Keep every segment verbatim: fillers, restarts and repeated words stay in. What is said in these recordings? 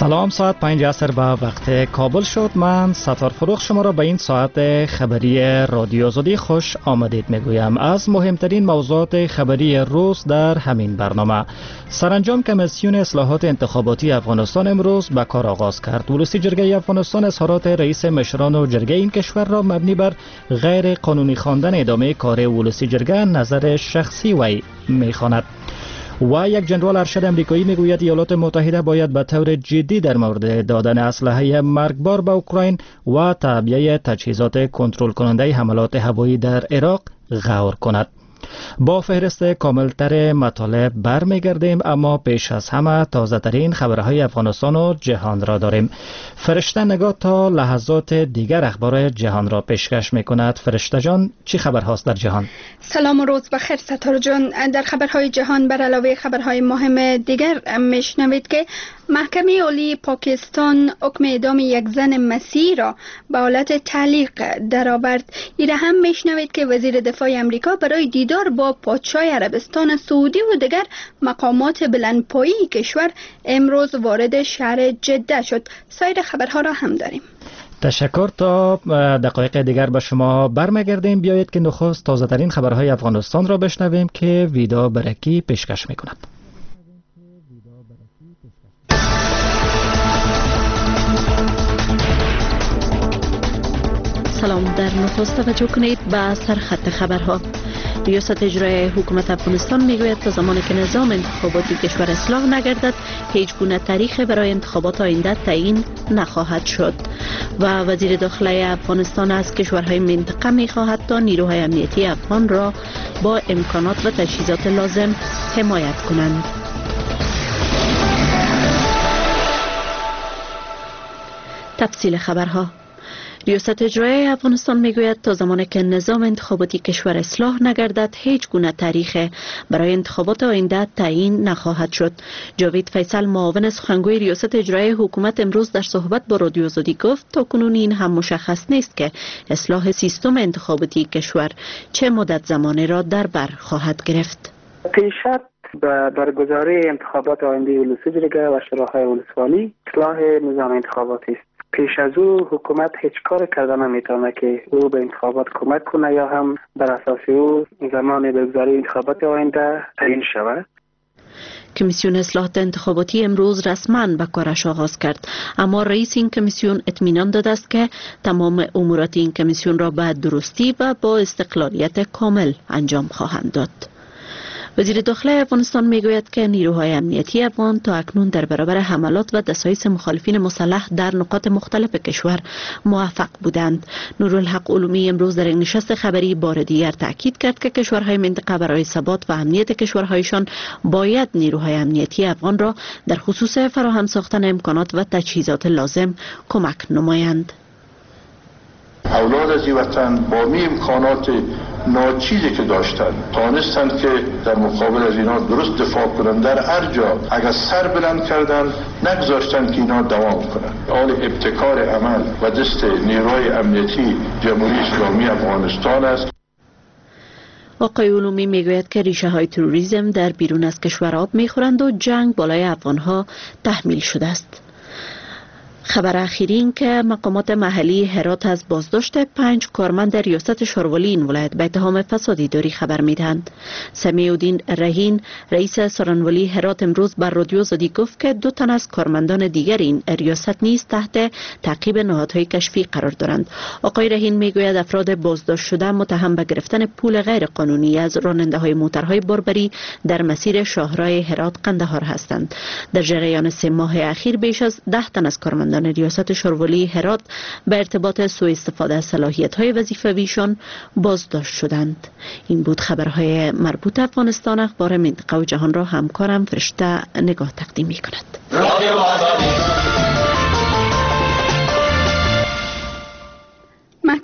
سلام، ساعت پنج عصر به وقت کابل شد. من ستار فروخ شما را به این ساعت خبری رادیو آزادی خوش آمدید میگویم. از مهمترین موضوعات خبری روز در همین برنامه: سرانجام کمیسیون اصلاحات انتخاباتی افغانستان امروز به کار آغاز کرد. ولسی جرگه افغانستان اظهارات رئیس مشران و جرگه این کشور را مبنی بر غیر قانونی خواندن ادامه کار ولسی جرگه نظر شخصی وی میخواند. و یک جنرال ارشد امریکایی میگوید ایالات متحده باید به طور جدی در مورد دادن اسلحه مرگبار به اوکراین و تعبیه تجهیزات کنترل کننده حملات هوایی در عراق غور کند. با فهرست کاملتر مطالب برمیگردیم، اما پیش از همه تازه ترین خبرهای افغانستان و جهان را داریم. فرشته نگاه تا لحظات دیگر اخبار جهان را پیشکش میکند. فرشته جان، چی خبر هاست در جهان؟ سلام و روز بخیر ستاره جان. در خبرهای جهان بر علاوه خبرهای مهم دیگر میشنوید که محکمه عالی پاکستان حکم اعدام یک زن مسیحی را به حالت تعلیق درآورد. ایره هم میشنوید که وزیر دفاع امریکا برای دیدار با پادشاه عربستان سعودی و دیگر مقامات بلندپایه‌ای کشور امروز وارد شهر جده شد. سایر خبرها را هم داریم. تشکر. تا دقایق دیگر به شما برمیگردیم. بیایید که نخست تازه ترین خبرهای افغانستان را بشنویم که ویدا برکی پیشکش میکند. سلام. در نخست توجه کنید به سرخط خبرها. ریاست اجرایی حکومت افغانستان میگوید تا زمانی که نظام انتخاباتی کشور اصلاح نگردد هیچ گونه تاریخ برای انتخابات آینده تعیین نخواهد شد. و وزیر داخلی افغانستان از کشورهای منطقه میخواهد تا نیروهای امنیتی افغان را با امکانات و تجهیزات لازم حمایت کنند. تفصیل خبرها. ریاست اجرایی افغانستان میگوید تا زمانی که نظام انتخاباتی کشور اصلاح نگردد هیچ گونه تاریخ برای انتخابات آینده تعیین نخواهد شد. جاوید فیصل، معاون سخنگوی ریاست اجرایی حکومت، امروز در صحبت با رادیو آزادی گفت تا کنون این هم مشخص نیست که اصلاح سیستم انتخاباتی کشور چه مدت زمانی را در بر خواهد گرفت. پیشت به برگزاری انتخابات آینده ولسی جرگه و شوراهای ولسوالی اصلاح نظام انتخاباتی است. پیش از او حکومت هیچ کار کرده نمیتونه که او به انتخابات کمک کنه یا هم بر اساس او زمان برگزاری انتخابات آینده تعیین شود. کمیسیون اصلاحات انتخاباتی امروز رسما به کارش آغاز کرد، اما رئیس این کمیسیون اطمینان داده است که تمام امورات این کمیسیون را به درستی و با استقلالیت کامل انجام خواهند داد. وزیر داخلی افغانستان میگوید که نیروهای امنیتی افغان تا اکنون در برابر حملات و دسایس مخالفین مسلح در نقاط مختلف کشور موفق بودند. نورالحق علومی امروز در این نشست خبری بار دیگر تاکید کرد که کشورهای منطقه برای ثبات و امنیت کشورهایشان باید نیروهای امنیتی افغان را در خصوص فراهم ساختن امکانات و تجهیزات لازم کمک نمایند. اولاد از این وطن با می امکانات ناچیزی که داشتن تانستند که در مقابل از اینا درست دفاع کنند. در هر جا اگر سر بلند کردند نگذاشتند که اینا دوام کنند. حال ابتکار عمل و دست نیروهای امنیتی جمهوری اسلامی افغانستان است. آقای علومی میگوید که ریشه های تروریسم در بیرون از کشور آب میخورند و جنگ بالای افغانها تحمیل شده است. خبر اخیری این که مقامات محلی هرات از بازداشت پنج کارمند ریاست شاروالی این ولایت به اتهام فساد اداری خبر میدهند. سمیع الدین رهین، رئیس سارنوالی هرات، امروز بر رادیو آزادی گفت که دو تن از کارمندان دیگر این ریاست نیز تحت تعقیب نهادهای کشفی قرار دارند. آقای رهین میگوید افراد بازداشت شده متهم به گرفتن پول غیر قانونی از راننده های موترهای باربری در مسیر شاهراه هرات قندهار هستند. در جریان سه ماه اخیر بیش از ده تن از کارمندان ریاست شاروالی هرات به ارتباط سوء استفاده از صلاحیت‌های وظیفویشان بازداشت شدند. این بود خبرهای مربوط افغانستان. اخبار منطقه و جهان را همکارم فرشته نگاه تقدیم می‌کند.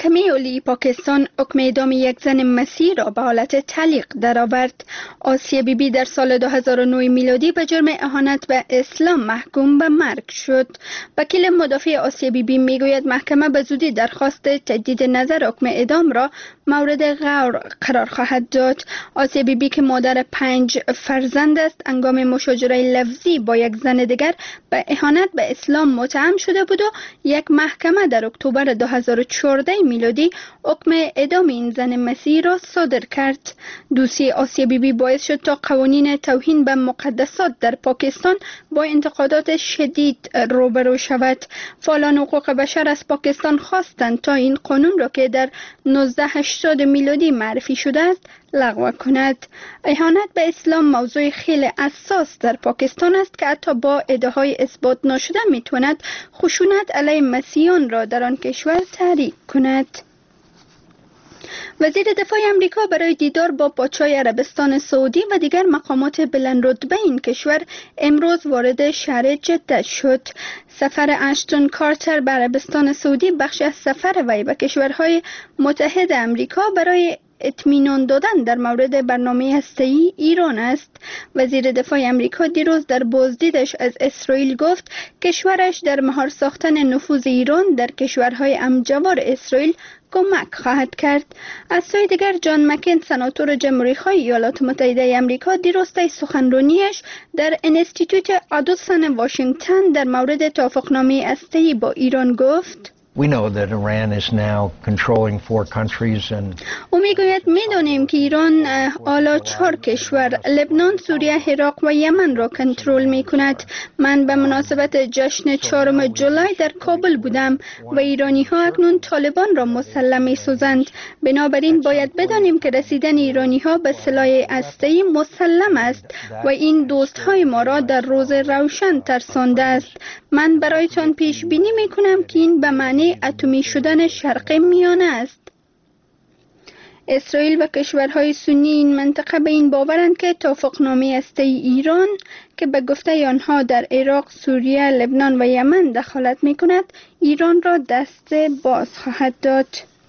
محکمه عالی پاکستان حکم اعدام یک زن مسیحی را به حالت تعلیق درآورد. آسیه بیبی در سال دو هزار و نه میلادی به جرم اهانت به اسلام محکوم به مرگ شد. وکیل مدافع آسیه بیبی میگوید محکمه به زودی درخواست تجدید نظر حکم اعدام را مورد غور قرار خواهد داد. آسیه بیبی که مادر پنج فرزند است، هنگام مشاجره لفظی با یک زن دیگر به اهانت به اسلام متهم شده بود و یک محکمه در اکتبر دو هزار و چهارده میلادی حکم اعدام این زن مسیحی را صادر کرد. دوسیه آسیه بیبی باعث شد تا قوانین توهین به مقدسات در پاکستان با انتقادات شدید روبرو شود. فعالان حقوق بشر از پاکستان خواستند تا این قانون را که در نوزده هشتاد میلادی معرفی شده است لغو کند. اهانت به اسلام موضوع خیلی حساس در پاکستان است که حتی با ادعاهای اثبات ناشده میتواند خشونت علیه مسیحیان را در آن کشور تحریک کند. وزیر دفاع امریکا برای دیدار با پادشاه عربستان سعودی و دیگر مقامات بلند رتبه این کشور امروز وارد شهر جده شد. سفر اشتون کارتر به عربستان سعودی بخش از سفر وی به کشورهای متحد امریکا برای اطمینان دادن در مورد برنامه هسته‌ای ایران است. وزیر دفاع امریکا دیروز در بازدیدش از اسرائیل گفت کشورش در مهار ساختن نفوذ ایران در کشورهای همجوار اسرائیل کمک خواهد کرد. از سوی دیگر جان مکین سناتور جمهوری‌خواه ایالات متحده آمریکا دیروز طی سخنرانیش در انستیتوت آدوسن واشنگتن در مورد توافقنامه هسته‌ای با ایران گفت We know that Iran is now controlling four countries and او میگوید میدانیم که ایران حالا چهار کشور لبنان، سوریه، عراق و یمن را کنترل می کند. من به مناسبت جشن چهارم جولای در کابل بودم و ایرانی ها اکنون طالبان را مسلح می سازند. بنابراین باید بدانیم که رسیدن ایرانی ها به سلاح هسته‌ای مسلم است و این دوست های ما را در روز روشن ترسانده است. من برایتان پیش بینی می کنم که این به معنی اتمی شدن شرق میانه است. اسرائیل و کشورهای سنی این منطقه به این باورند که توافقنامه هسته‌ای ایران که به گفته آنها در عراق، سوریه، لبنان و یمن دخالت می کند ایران را دست باز خواهد داد.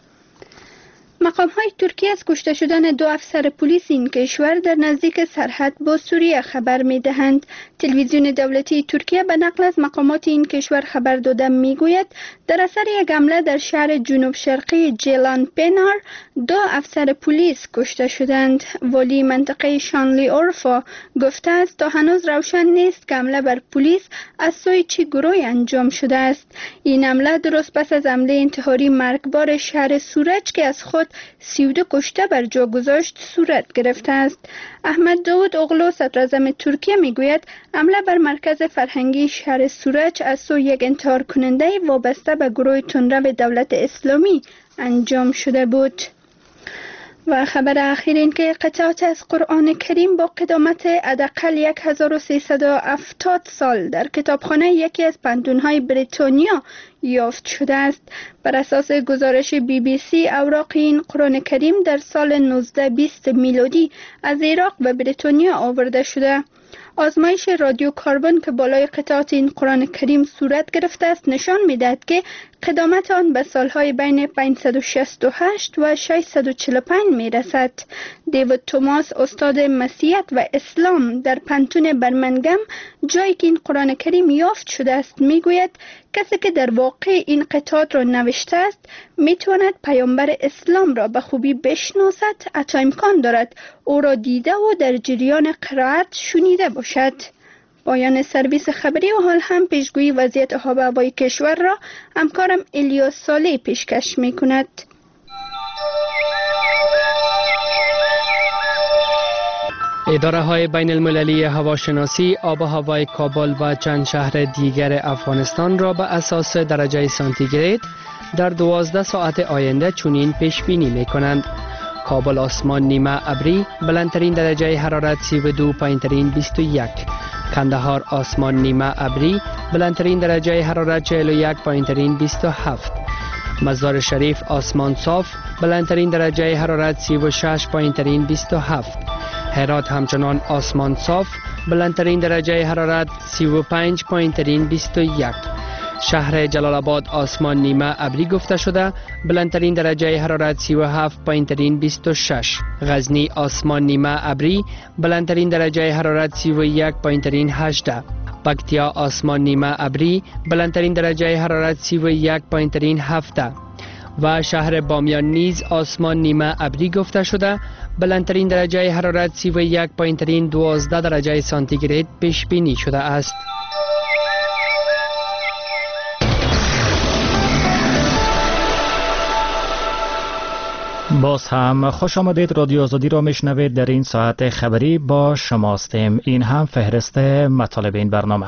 مقام های ترکیه از کشته شدن دو افسر پلیس این کشور در نزدیک سرحد با سوریه خبر می دهند. تلویزیون دولتی ترکیه به نقل از مقامات این کشور خبر داده می گوید در اثر یک حمله در شهر جنوب شرقی جیلان پنار دو افسر پلیس کشته شدند. والی منطقه شانلی اورفا گفته است تا هنوز روشن نیست که حمله بر پلیس از سوی چه گروهی انجام شده است. این حمله درست پس از حمله انتحاری مرگبار شهر سورج که از خود سی و دو کشته بر جا گذاشت صورت گرفته است. احمد داود اغلو صدراعظم ترکیه میگوید حمله بر مرکز فرهنگی شهر سورج از سوی یک انتحار کننده وابسته به گروه تندرو دولت اسلامی انجام شده بود. و خبر اخیر این که قطعات از قرآن کریم با قدامت حداقل هزار و سیصد و هفتاد سال در کتابخانه یکی از پنتون‌های بریتانیا یافت شده است. بر اساس گزارش بی بی سی اوراق این قرآن کریم در سال نوزده بیست میلادی از عراق به بریتانیا آورده شده. آزمایش رادیو کاربن که بالای قطعات این قرآن کریم صورت گرفته است نشان می‌دهد که قدامت آن به سالهای بین پانصد و شصت و هشت و ششصد و چهل و پنج میرسد. دیوید توماس استاد مسیحیت و اسلام در پنتون برمنگم جایی که این قرآن کریم یافت شده است میگوید کسی که در واقع این قطعات را نوشته است میتواند پیامبر اسلام را به خوبی بشناسد، حتی امکان دارد او را دیده و در جریان قرائت شنیده باشد. پایان سرویس خبری و حال هم پیشگویی وضعیت آب و هوای کشور را همکارم الیاس صالح پیشکش می کند. اداره های بین المللی هواشناسی آب و هوای کابل و چند شهر دیگر افغانستان را به اساس درجه سانتیگراد در دوازده ساعت آینده چنین پیش بینی می کنند: کابل آسمان نیمه ابری، بلندترین درجه حرارت سی و دو، پایینترین بیست و یک. کندهار آسمان نیمه ابری، بلندترین درجه حرارت چهل و یک، پایینترین بیست و هفت. مزار شریف آسمان صاف، بلندترین درجه حرارت سی و شش، پایینترین بیست و هفت. هرات همچنان آسمان صاف، بلندترین درجه حرارت سی و پنج، پایینترین بیست و یک. شهر جلال آباد آسمان نیمه ابری گفته شده، بلندترین درجه حرارت سی و هفت پایین ترین بیست و شش. غزنی آسمان نیمه ابری، بلندترین درجه حرارت سی و یک پایین ترین هجده. پکتیا آسمان نیمه ابری، بلندترین درجه حرارت سی و یک پایین ترین هفته. و شهر بامیان نیز آسمان نیمه ابری گفته شده، بلندترین درجه حرارت سی و یک پایین ترین دوازده درجه سانتیگراد پیش بینی شده است. باز هم خوش آمدید. رادیو آزادی را میشنوید. در این ساعت خبری با شماستیم. این هم فهرست مطالب این برنامه.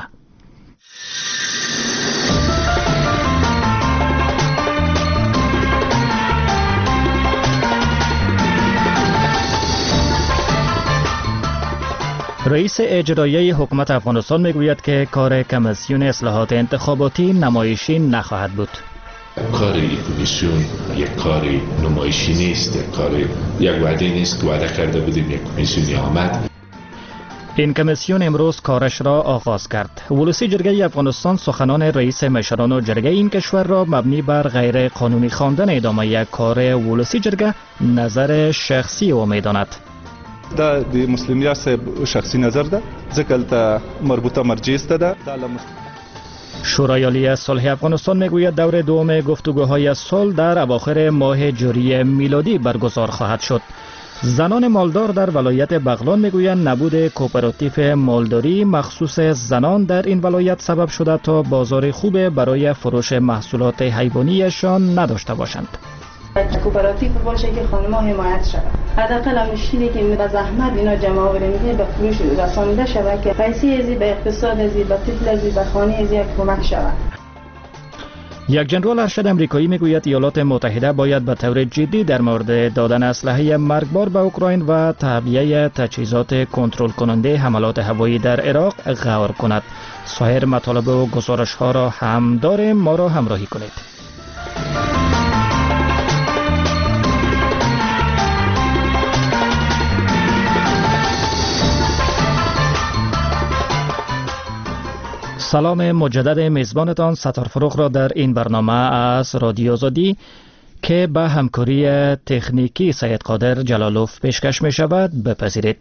رئیس اجرایی حکومت افغانستان میگوید که کار کمیسیون اصلاحات انتخاباتی نمایشی نخواهد بود. کار این کمیسیون یک کار نمایشی نیست، یک کار یک وعده نیست که وعده کرده بودیم یک کمیسیونی آمد. این کمیسیون امروز کارش را آغاز کرد. ولسی جرگه افغانستان سخنان رئیس مشران و جرگه این کشور را مبنی بر غیر قانونی خواندن ادامه یک کار ولسی جرگه نظر شخصی او میداند. دا د مسلم صاحب شخصی نظر ده، ځکه ته مربوطه مرجع است ده. شورای عالی صلح افغانستان میگوید دور دوم گفتگوهای صلح در اواخر ماه جوری میلادی برگزار خواهد شد. زنان مالدار در ولایت بغلان میگویند نبود کوپراتیو مالداری مخصوص زنان در این ولایت سبب شده تا بازار خوب برای فروش محصولات حیوانیشان نداشته باشند. کوپراتیو باشه که خانم‌ها حمایت شود. حداقل همشینی که به زحمت اینا جمع آوری به فروش رسانیده شود که پیسه ازی به اقتصاد ازی به طفل ازی به خانه ازی کمک شود. یک جنرال ارشد امریکایی میگوید ایالات متحده باید به طور جدی در مورد دادن اسلحه مرگبار به اوکراین و تعبیه تجهیزات کنترل کننده حملات هوایی در عراق غور کند. سایر مطالب و گزارش ها را هم داریم، ما را همراهی کنید. سلام مجدد میزبانتان ستار فروغ را در این برنامه از رادیو آزادی که به همکاری تکنیکی سید قادر جلالوف پیشکش می شود بپذیرید.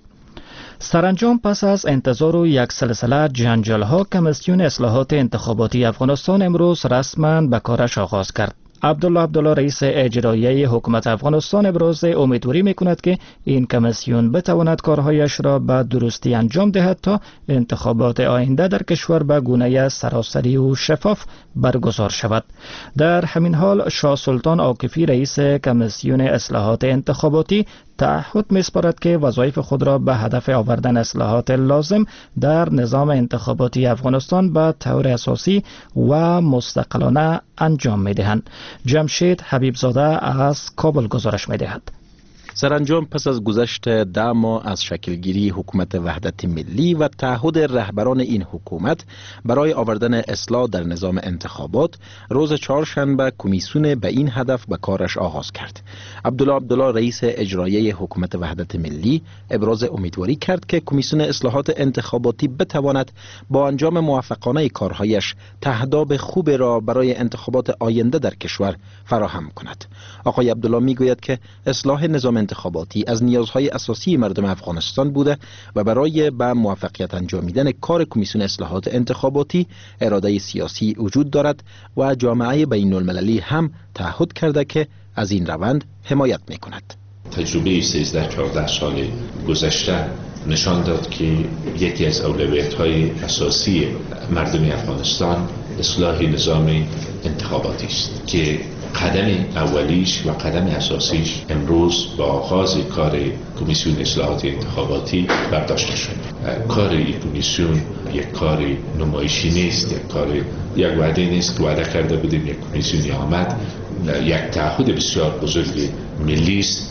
سرانجام پس از انتظار و یک سلسله جنجال ها کمیسیون اصلاحات انتخاباتی افغانستان امروز رسما به کارش آغاز کرد. عبدالله عبدالله رئیس اجرایی حکومت افغانستان ابراز امیدواری میکند که این کمیسیون بتواند کارهایش را به درستی انجام دهد تا انتخابات آینده در کشور به گونه سراسری و شفاف برگزار شود. در همین حال شاه سلطان عاکفی رئیس کمیسیون اصلاحات انتخاباتی تعهد می‌سپارد که وظایف خود را به هدف آوردن اصلاحات لازم در نظام انتخاباتی افغانستان به طور اساسی و مستقلانه انجام می‌دهند. جمشید حبیبزاده از کابل گزارش می‌دهد. سرانجام پس از گذشت ده ماه از شکلگیری حکومت وحدت ملی و تعهد رهبران این حکومت برای آوردن اصلاح در نظام انتخابات، روز چهارشنبه کمیسیون به این هدف به کارش آغاز کرد. عبدالله عبدالله رئیس اجرایی حکومت وحدت ملی ابراز امیدواری کرد که کمیسیون اصلاحات انتخاباتی بتواند با انجام موفقانه کارهایش تهداب خوب را برای انتخابات آینده در کشور فراهم کند. آقای عبدالله میگوید که اصلاح نظام انتخاباتی از نیازهای اساسی مردم افغانستان بوده و برای به موفقیت انجامیدن کار کمیسیون اصلاحات انتخاباتی اراده سیاسی وجود دارد و جامعه بین المللی هم تعهد کرده که از این روند حمایت می کند. تجربه سیزده چهارده سال گذشته نشان داد که یکی از اولویت‌های اساسی مردم افغانستان اصلاح نظام انتخاباتی است که قدم اولیش و قدم اساسیش امروز با آغاز کار کمیسیون اصلاحات انتخاباتی برداشته شد. کار این کمیسیون یک کار نمایشی نیست، یک کار یک وعده نیست که وعده کرده بودیم یک کمیسیونی آمد. یک تعهد بسیار بزرگ ملی است.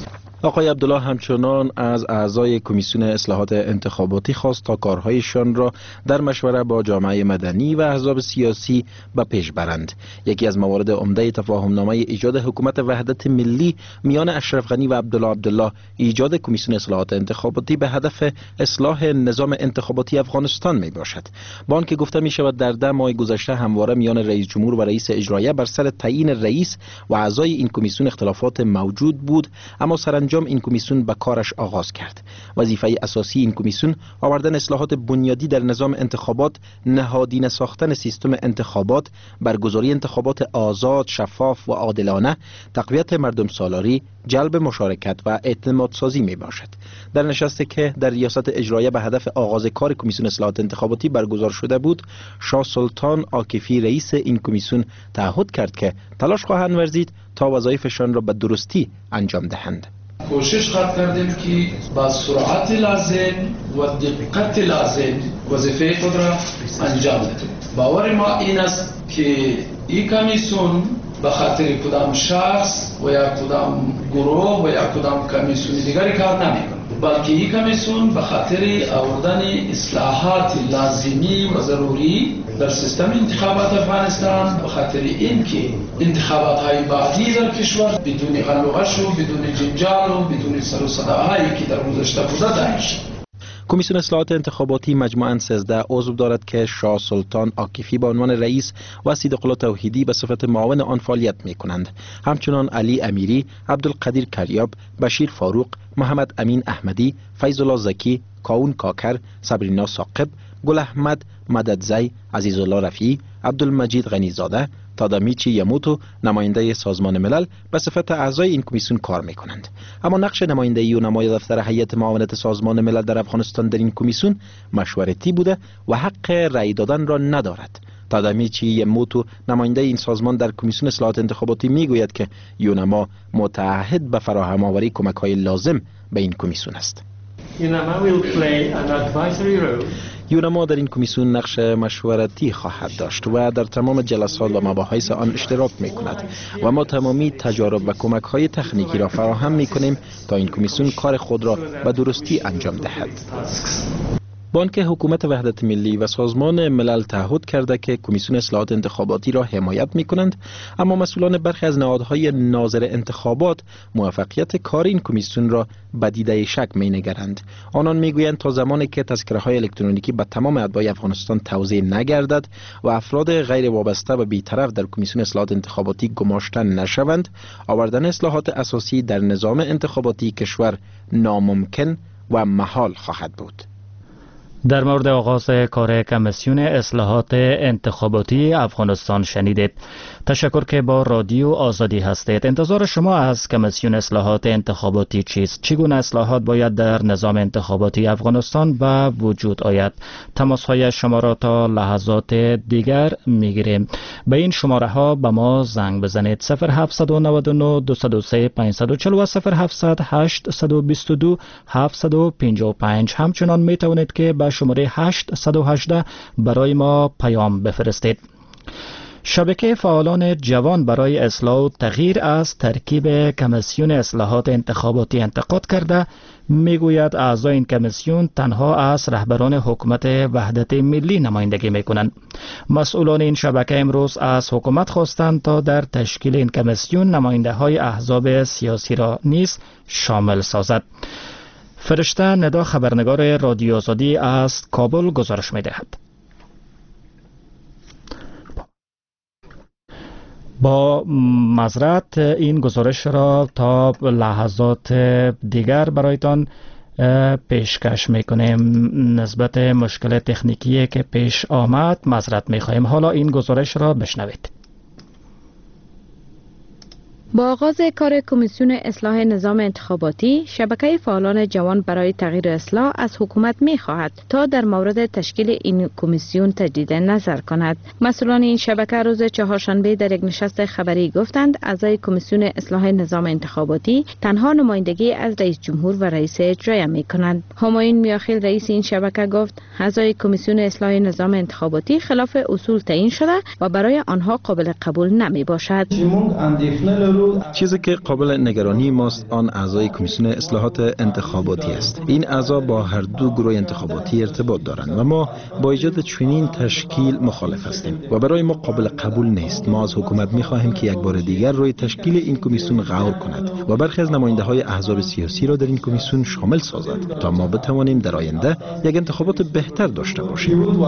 آقای عبدالله همچنان از اعضای کمیسیون اصلاحات انتخاباتی خواست تا کارهایشان را در مشوره با جامعه مدنی و احزاب سیاسی به پیش برند. یکی از موارد عمده تفاهمنامه ایجاد حکومت وحدت ملی میان اشرف غنی و عبدالله عبدالله ایجاد کمیسیون اصلاحات انتخاباتی به هدف اصلاح نظام انتخاباتی افغانستان می باشد. با آنکه گفته می شود در ده ماه گذشته همواره میان رئیس جمهور و رئیس اجرایه بر سر تعیین رئیس و اعضای این کمیسیون اختلافات موجود بود، اما سرانجام این کمیسیون به کارش آغاز کرد. وظیفه اساسی این کمیسیون آوردن اصلاحات بنیادی در نظام انتخابات، نهادینه ساختن سیستم انتخابات، برگزاری انتخابات آزاد، شفاف و عادلانه، تقویت مردم سالاری، جلب مشارکت و اعتماد سازی می باشد. در نشستی که در ریاست اجرایه به هدف آغاز کار کمیسیون اصلاحات انتخاباتی برگزار شده بود، شاه سلطان عاکفی رئیس این کمیسیون تعهد کرد که تلاش خواهند ورزید تا وظایفشان را به درستی انجام دهند. کوشش خواهد کردیم که با سرعت لازم و دقت لازم وظیفه خود را انجام دهیم. باور ما این است که این کمیسیون به خاطر کدام شخص و یا کدام گروه و یا کدام کمیسیون دیگری کار نمیکنه، بلکه این کمیسیون به خاطر آوردن اصلاحات لازمی و ضروری در سیستم انتخابات افغانستان، به خاطر اینکه انتخابات های بعدی در کشور بدون غلغش و بدون جنجال و بدون سر و صداهایی که در گذشته بوده دایر شد. کمیسیون اصلاحات انتخاباتی مجموعاً سیزده عضو دارد که شاه سلطان عاکفی به عنوان رئیس و صدیقالله توحیدی به صفت معاون آن فعالیت می کنند. همچنان علی امیری، عبدالقدیر کریاب، بشیر فاروق، محمد امین احمدی، فیض الله زکی، کاون کاکر، صبرینا ثاقب، گل احمد مددزی، عزیز الله رفیعی، عبدالمجید غنیزاده، تادامیچی یموتو نماینده سازمان ملل به صفت اعضای این کمیسیون کار می کنند. اما نقش نمایندگی و نمای دفتر هیئت معاونت سازمان ملل در افغانستان در این کمیسیون مشورتی بوده و حق رأی دادن را ندارد. تادامیچی یموتو نماینده این سازمان در کمیسیون اصلاحات انتخاباتی می گوید که یونما متعهد به فراهم آوری کمک های لازم به این کمیسیون است. یونما در این کمیسیون نقش مشورتی خواهد داشت و در تمام جلسات و مباحث آن اشتراک می کند و ما تمامی تجارب و کمک های تکنیکی را فراهم می کنیم تا این کمیسیون کار خود را به درستی انجام دهد. با آنکه حکومت وحدت ملی و سازمان ملل تعهد کرده که کمیسیون اصلاحات انتخاباتی را حمایت می کنند، اما مسئولان برخی از نهادهای ناظر انتخابات موفقیت کار این کمیسیون را به دیده شک می نگرند. آنان می گویند تا زمانی که تذکره های الکترونیکی به تمام اتباع افغانستان توزیع نگردد و افراد غیر وابسته و بی‌طرف در کمیسیون اصلاحات انتخاباتی گماشته نشوند، آوردن اصلاحات اساسی در نظام انتخاباتی کشور ناممکن و محال خواهد بود. در مورد آغاز کار کمیسیون اصلاحات انتخاباتی افغانستان شنیدید. تشکر که با رادیو آزادی هستید. انتظار شما از کمیسیون اصلاحات انتخاباتی چیست؟ چگونه اصلاحات باید در نظام انتخاباتی افغانستان به وجود آید؟ تماس های شما را تا لحظات دیگر میگیریم. به این شماره ها به ما زنگ بزنید: صفر هفت نه نه دو صفر سه پنج چهار صفر و صفر هفت هشت دو دو هفت پنج پنج. همچنان می توانید که به شماره هشت یک هشت برای ما پیام بفرستید. شبکه فعالان جوان برای اصلاح و تغییر از ترکیب کمیسیون اصلاحات انتخاباتی انتقاد کرده. میگوید اعضای این کمیسیون تنها از رهبران حکومت وحدت ملی نمایندگی میکنند. مسئولان این شبکه امروز از حکومت خواستند تا در تشکیل این کمیسیون نماینده های احزاب سیاسی را نیز شامل سازد. فرشته ندا خبرنگار رادیو آزادی از کابل گزارش می‌دهد. با معذرت این گزارش را تا لحظات دیگر برایتان پیشکش میکنیم. نسبت مشکل تکنیکی که پیش آمد معذرت میخواهیم. حالا این گزارش را بشنوید. با آغاز کار کمیسیون اصلاح نظام انتخاباتی، شبکه فعالان جوان برای تغییر اصلاح از حکومت می خواهد تا در مورد تشکیل این کمیسیون تجدید نظر کند. مسئولان این شبکه روز چهارشنبه در یک نشست خبری گفتند اعضای کمیسیون اصلاح نظام انتخاباتی تنها نمایندگی از رئیس جمهور و رئیس اجرایی می کنند. همایون میاخیل رئیس این شبکه گفت اعضای کمیسیون اصلاح نظام انتخاباتی خلاف اصول تعیین شده و برای آنها قابل قبول نمی باشد. چیزی که قابل نگرانی ماست آن اعضای کمیسیون اصلاحات انتخاباتی است. این اعضا با هر دو گروه انتخاباتی ارتباط دارند و ما با ایجاد چنین تشکیل مخالف هستیم و برای ما قابل قبول نیست. ما از حکومت می‌خواهیم که یک بار دیگر روی تشکیل این کمیسیون غور کند و برخی از نماینده‌های احزاب سیاسی را در این کمیسیون شامل سازد تا ما بتوانیم در آینده یک انتخابات بهتر داشته باشیم.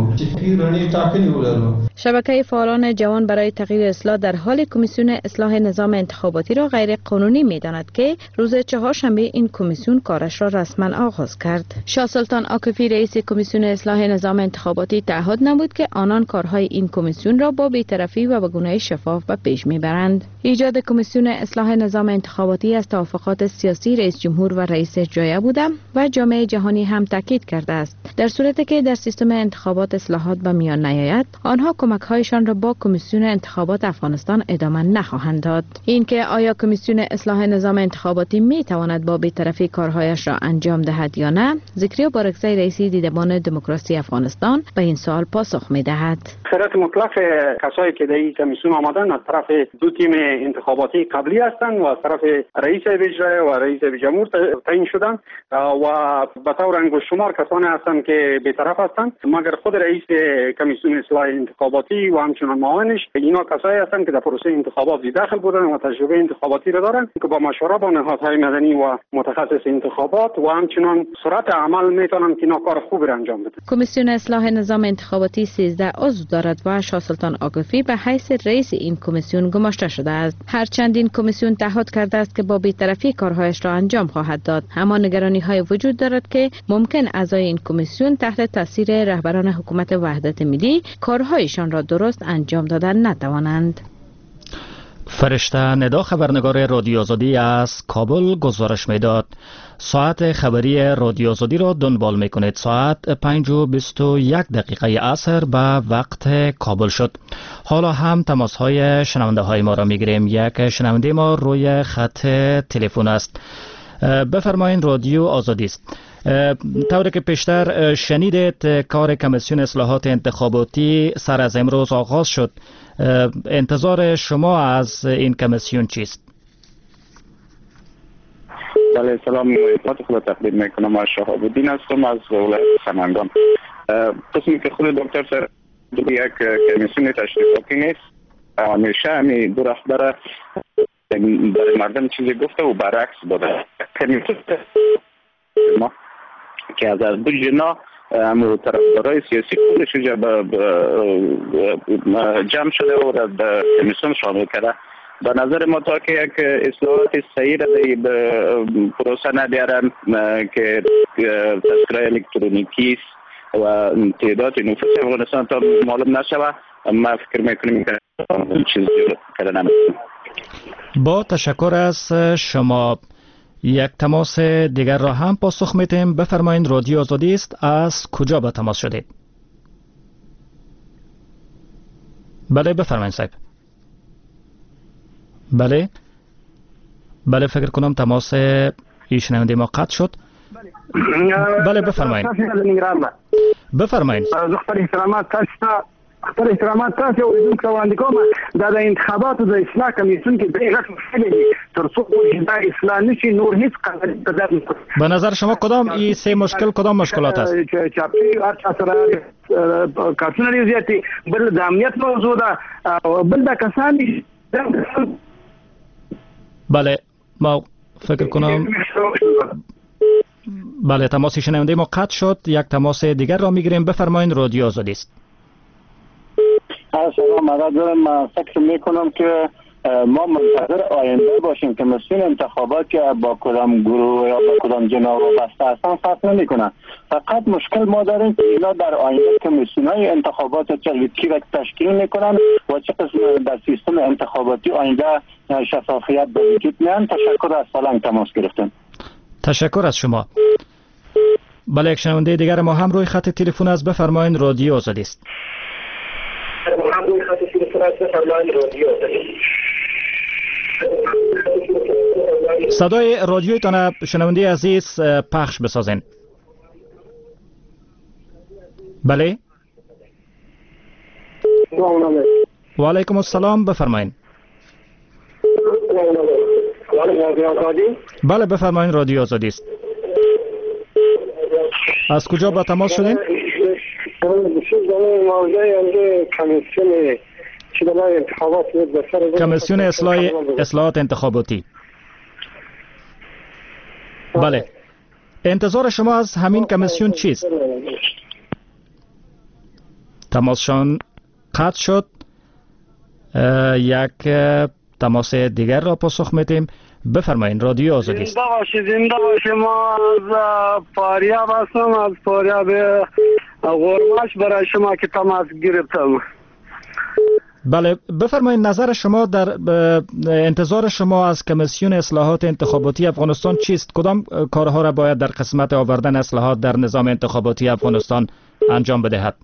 شبکه فعالان جوان برای تغییر اصلاح در حال کمیسیون اصلاح نظام انتخاباتی را غیر قانونی می‌داند که روز چهارشنبه این کمیسیون کارش را رسما آغاز کرد. شاه سلطان عاکفی رئیس کمیسیون اصلاح نظام انتخاباتی تعهد نمود که آنان کارهای این کمیسیون را با بی‌طرفی و به گونه شفاف به پیش میبرند. ایجاد کمیسیون اصلاح نظام انتخاباتی از توافقات سیاسی رئیس جمهور و رئیس اجرایی بوده و جامعه جهانی هم تاکید کرده است. در صورتی که در سیستم انتخابات اصلاحات به میان نیاید، آنها کمک‌هایشان را با کمیسیون انتخابات افغانستان ادامه نخواهند داد. اینکه آیا کمیسیون اصلاح نظام انتخاباتی می تواند با بی‌طرفی کارهایش را انجام دهد یا نه، ذکریا بارکزی رئیس دیدبان دموکراسی افغانستان به این سوال پاسخ می دهد. خیرات مطلق کسایی که در این کمیسیون آمدن از طرف دو تیم انتخاباتی قبلی هستند و از طرف رئیس اجرایی و رئیس جمهور تعیین شدند و به طور انگشت شمار کسانی هستند که بی‌طرف هستند، مگر خود رئیس کمیسیون اصلاح انتخاباتی و همچنان معاونش. اینا کسایی هستند که در پروسه انتخاباتی داخل بودند و تجربه انتخاباتی را دارند که با مشوره با نهادهای مدنی و متخصص انتخابات و همچنان سرعت عمل میتونن که اینا کار خوبی را انجام بدن. کمیسیون اصلاح نظام انتخاباتی سیزده عضو دارد و شاه سلطان عاکفی به حیث رئیس این کمیسیون گماشته شده است. هرچند این کمیسیون تعهد کرده است که با بی‌طرفی کارهایش را انجام خواهد داد، اما نگرانی های وجود دارد که ممکن اعضای این کمیسیون تحت تاثیر رهبران حکومت وحدت ملی کارهایشان را درست انجام دادن نتوانند. فرشته ندا خبرنگار رادیو آزادی از کابل گزارش میداد. ساعت خبری رادیو آزادی را دنبال میکنید. ساعت پنج و بیست و یک دقیقه عصر به وقت کابل شد. حالا هم تماس های شنونده های ما را میگیریم. یک شنونده ما روی خط تلفن است. بفرمایین، رادیو آزادی است. طوری که پیشتر شنیدید کار کمیسیون اصلاحات انتخاباتی سر از امروز آغاز شد. انتظار شما از این کمیسیون چیست؟ بله، سلام، خدمت خود تقدیم میکنم. از شهاب الدین هستم از ولایت سمنگان. قسمی که خود دکتر سر یک کمیسیون تشریفاتی نیست، همیشه همی دو رهبر برای مردم چیزی گفته و برعکس بوده. کمیسیون ما که از دو جنا همو طرفدارای سیاسی خودش جمع شده و در کمیسیون شامل کرده. به نظر ما تا که یک اصلاحات صحیح را به پروسه نبیارن که تذکره الکترونیکی و تعداد نفوس افغانستان تا معلوم نشوه، ما فکر میکنیم که چیز کرده نمیتونیم. با تشکر از شما. یک تماس دیگر را هم پاسخ میتیم. بفرمایید، رادیو آزادی است. از کجا به تماس شدید؟ بله بفرمایید صاحب. بله بله فکر کنم تماس ایشنونده ما قطع شد. بله بفرمایید. بفرمایید. زختر احترامات تاستا خپل احترامات تاسو او د وړاندې کوم دا د انتخاباتو د اصلاح کمیسیون کې ډېر غټ مشکل دی. تر څو چې دا اصلاح نشي نور هیڅ قانون تدابیر نه. به نظر شما کدام این سه مشکل کدام مشکلات است؟ چاپی هر چا سره کارتونه لري زیاتې، بل د امنیت موضوع ده، بل د کسان بله ما فکر کنم بله تماس شنونده ما قطع شد. یک تماس دیگر را میگیریم. بفرمایید، رادیو آزادی است. سلام، آقا دارم فکر میکنم که ما منتظر آینده باشیم. کمیسیون انتخابات که با کدام گروه یا با کدام جناح وابسته هستن فرق نمیکنه. فقط مشکل ما داریم که اینا در آینده کمیسیون های انتخابات کی را تشکیل میکنن و چه قسم در سیستم انتخاباتی آینده شفافیت به وجود میان. تشکر از سلام تماس گرفتن. تشکر از شما. بله یک شنونده دیگر ما هم روی خط تلفن است. بفرمایید، رادیو آزادی است. صدای رادیویتان شنونده عزیز پخش بسازین. بله و علیکم السلام. بفرمایید. بله بفرمایید، رادیو آزادی است. از کجا با تماس شدین؟ کمیسیون اصلاح اصلاحات انتخاباتی. بله، انتظار شما از همین کمیسیون چیست؟ تماسشان قطع شد. یک تماس دیگر را پاسخ میدیم. بفرمایید، رادیو آزادی است. زنده باشی، زنده باشی. ما از فاریاب هستم، از فاریاب غرماش برای شما که تماس گرفتم. بله بفرمایید، نظر شما در انتظار شما از کمیسیون اصلاحات انتخاباتی افغانستان چیست؟ کدام کارها را باید در قسمت آوردن اصلاحات در نظام انتخاباتی افغانستان انجام بدهد؟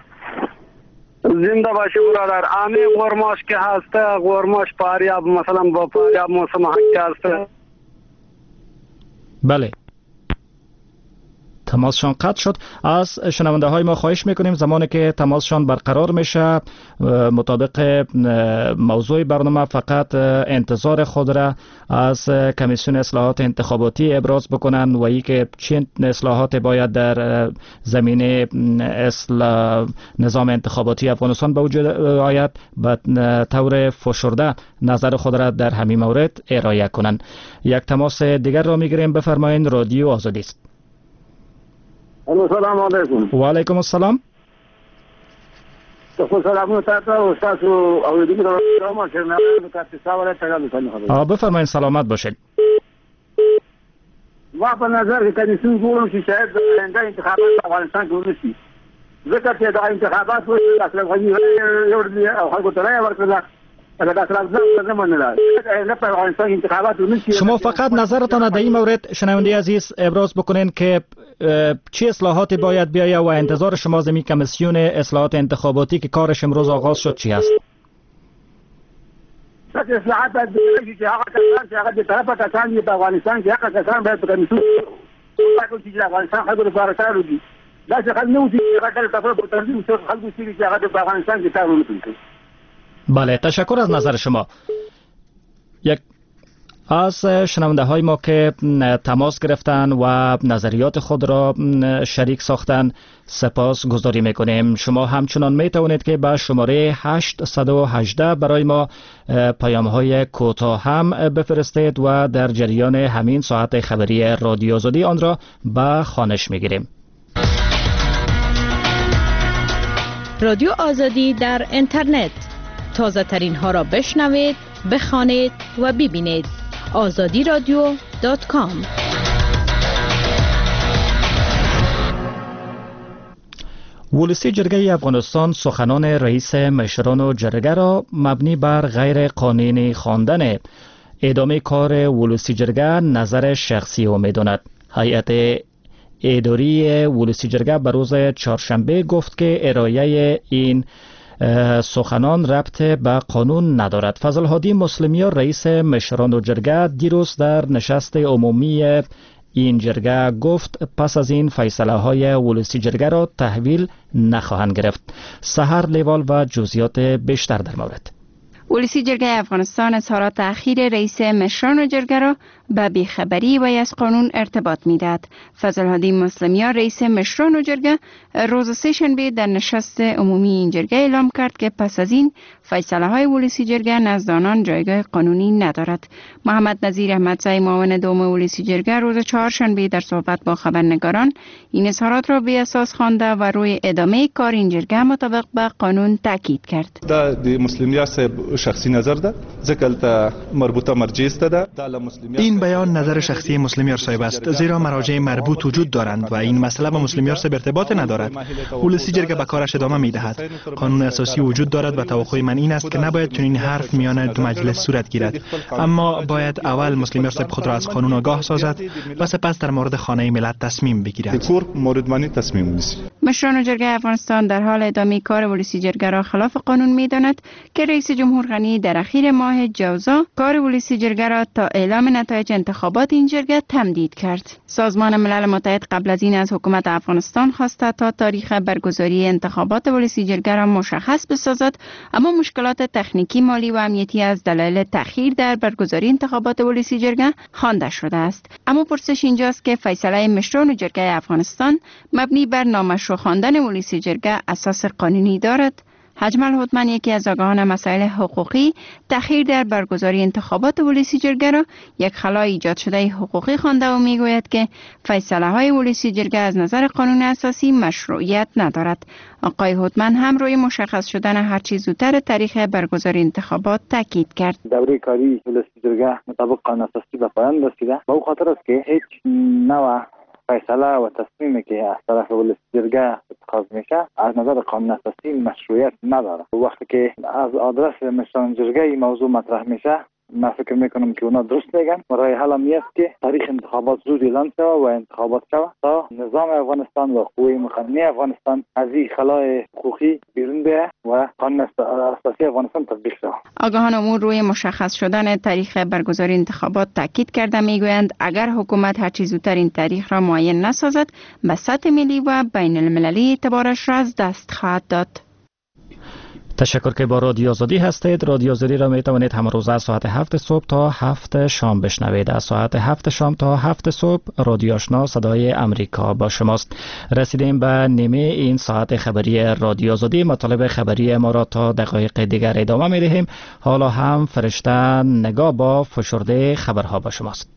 زنده باشی برادر. آمی غرماش که هسته، غرماش فاریاب مثلا با فاریاب موسم حق هسته. بله، تماسشان قطع شد. از شنونده های ما خواهش میکنیم زمانی که تماسشان برقرار میشه مطابق موضوع برنامه فقط انتظار خود را از کمیسیون اصلاحات انتخاباتی ابراز بکنن و ای که چه اصلاحات باید در زمینه اصلاح نظام انتخاباتی افغانستان به وجود آید به طور فشرده نظر خود را در همین مورد ارائه کنند. یک تماس دیگر را میگیریم. بفرمایید، رادیو آزادی است. السلام علیکم. و علیکم السلام. تو سلام تاسو استاد او دې نو ما څنګه تاسو سوال ته غواړم. بفرمایید، سلامت باشید. ما په نظر کې کمیسیون ګورم چې شاید د انتخابات افغانستان کې ونشي. ځکه چې د انتخابات وروسته اصل غوښتنې یو دي او خلکو ته راي ورکړل. شما فقط نظرتان در این مورد شنونده عزیز ابراز بکنین که چه اصلاحاتی باید بیاید و انتظار شما از این کمیسیون اصلاحات انتخاباتی که کارش امروز آغاز شد چی است؟ اصلاحات باید که هغه کسان چې هغه د طرفه کسان دي په افغانستان کې هغه کسان باید په کمیسیون کې چې افغانستان خلکو لپاره کار وکړي. دا چې خلک نه وځي هغه طرفه په ترتیب سره خلکو چې هغه په افغانستان کې کار وکړي. بله، تشکر از نظر شما. یک از شنونده های ما که تماس گرفتن و نظریات خود را شریک ساختن سپاس گذاری میکنیم. شما همچنان میتوانید که به شماره هشت یک هشت برای ما پیام های کوتاه هم بفرستید و در جریان همین ساعت خبری رادیو آزادی آن را به خوانش میگیریم. رادیو آزادی در اینترنت، تازه ترین ها را بشنوید، بخوانید و ببینید. آزادی رادیو دات کام. ولسی جرگه افغانستان سخنان رئیس مشران جرگه را مبنی بر غیر قانونی خواندن ادامه کار ولسی جرگه نظر شخصی او می‌داند. هیئت اداری ولسی جرگه بر روز چهارشنبه گفت که ارائه این سخنان ربط به قانون ندارد. فضل هادی مسلمیار رئیس مشران و جرگه دیروز در نشست عمومی این جرگه گفت پس از این فیصله های ولسی جرگه را تحویل نخواهند گرفت. سحر لیوال و جزئیات بیشتر در مورد. ولسی جرگه افغانستان اظهارات تأخیر رئیس مشران و جرگه را به بیخبری و از قانون ارتباط می‌دهد. فضل هادی مسلمیار رئیس مشران و جرگه روز سه‌شنبه در نشست عمومی این جرگه اعلام کرد که پس از این فیصله های ولسی جرگه نزد آنان جایگاه قانونی ندارد. محمد نظیر احمدزی معاون دوم ولسی جرگه روز چهارشنبه در صحبت با خبرنگاران این اظهارات را بی اساس خوانده و روی ادامه کار این جرگه مطابق به قانون تاکید کرد. د مسلمیار صاحب شخصی نظر ده ځکه ته مربوطه مرجع است ده. این بیان نظر شخصی مسلمیار صاحب است، زیرا مراجع مربوط وجود دارند و این مسئله با مسلمیار صاحب ارتباط ندارد. ولسی جرگه به کارش ادامه می‌دهد. قانون اساسی وجود دارد و توقع من این است که نباید چنین حرف میان دو مجلس صورت گیرد، اما باید اول مسلمیار صاحب خود را از قانون آگاه سازد و سپس در مورد خانه ملت تصمیم بگیرد. موردمانی تصمیم بگیرد. مشران جرگه افغانستان در حال ادامه کار ولسی جرگه را خلاف قانون می‌داند که رئیس جمهور غنی در اخیر ماه جوزا کار ولسی جرگه را تا اعلام نتایج انتخابات این جرگه تمدید کرد. سازمان ملل متحد قبل از این از حکومت افغانستان خواسته تا تاریخ برگزاری انتخابات ولسی جرگه را مشخص بسازد، اما مشکلات تکنیکی، مالی و امنیتی از دلایل تأخیر در برگزاری انتخابات ولسی جرگه خوانده شده است. اما پرسش اینجاست که فیصله مشران جرگه افغانستان مبنی بر نامشروع خواندن ولسی جرگه اساس قانونی دارد؟ حجمل هوتمن، یکی از آگاهان مسائل حقوقی، تأخیر در برگزاری انتخابات ولسی جرگه را یک خلای ایجاد شده حقوقی خوانده و میگوید که فیصله های ولسی جرگه از نظر قانون اساسی مشروعیت ندارد. آقای هوتمن هم روی مشخص شدن هر چیز زودتر تاریخ برگزاری انتخابات تاکید کرد. دوره کاری ولسی جرگه مطابق قانون اساسی به پایان رسیده. به خاطر است که هیچ نوع فیصله و تصمیمی که از طرف ولسی جرگه اتخاذ میشه از نظر قانون اساسی مشروعیت نداره. وقتی که از آدرس مشران جرگه این موضوع مطرح میشه، من فکر میکنم که اونا درست میگن. برای حال میاد که تاریخ انتخابات زود اعلان شود و انتخابات شود تا نظام افغانستان و قوه مقننه افغانستان از این خلای حقوقی بیرون بیاید و قانون اساسی افغانستان تطبیق شود. آگاهان امور روی مشخص شدن تاریخ برگزاری انتخابات تاکید کرده میگویند اگر حکومت هر چه زودتر این تاریخ را معین نسازد، به سطح ملی و بین المللی اعتبارش را از دست خواهد داد. تشکر که با رادیو آزادی هستید. رادیو آزادی را می توانید همه روز از ساعت هفت صبح تا هفت شام بشنوید. از ساعت هفت شام تا هفت صبح رادیو آشنا صدای امریکا با شماست. رسیدیم به نیمه این ساعت خبری رادیو آزادی. مطالب خبری ما را تا دقایق دیگر ادامه می دهیم. حالا هم فرشته نگاه با فشرده خبرها با شماست.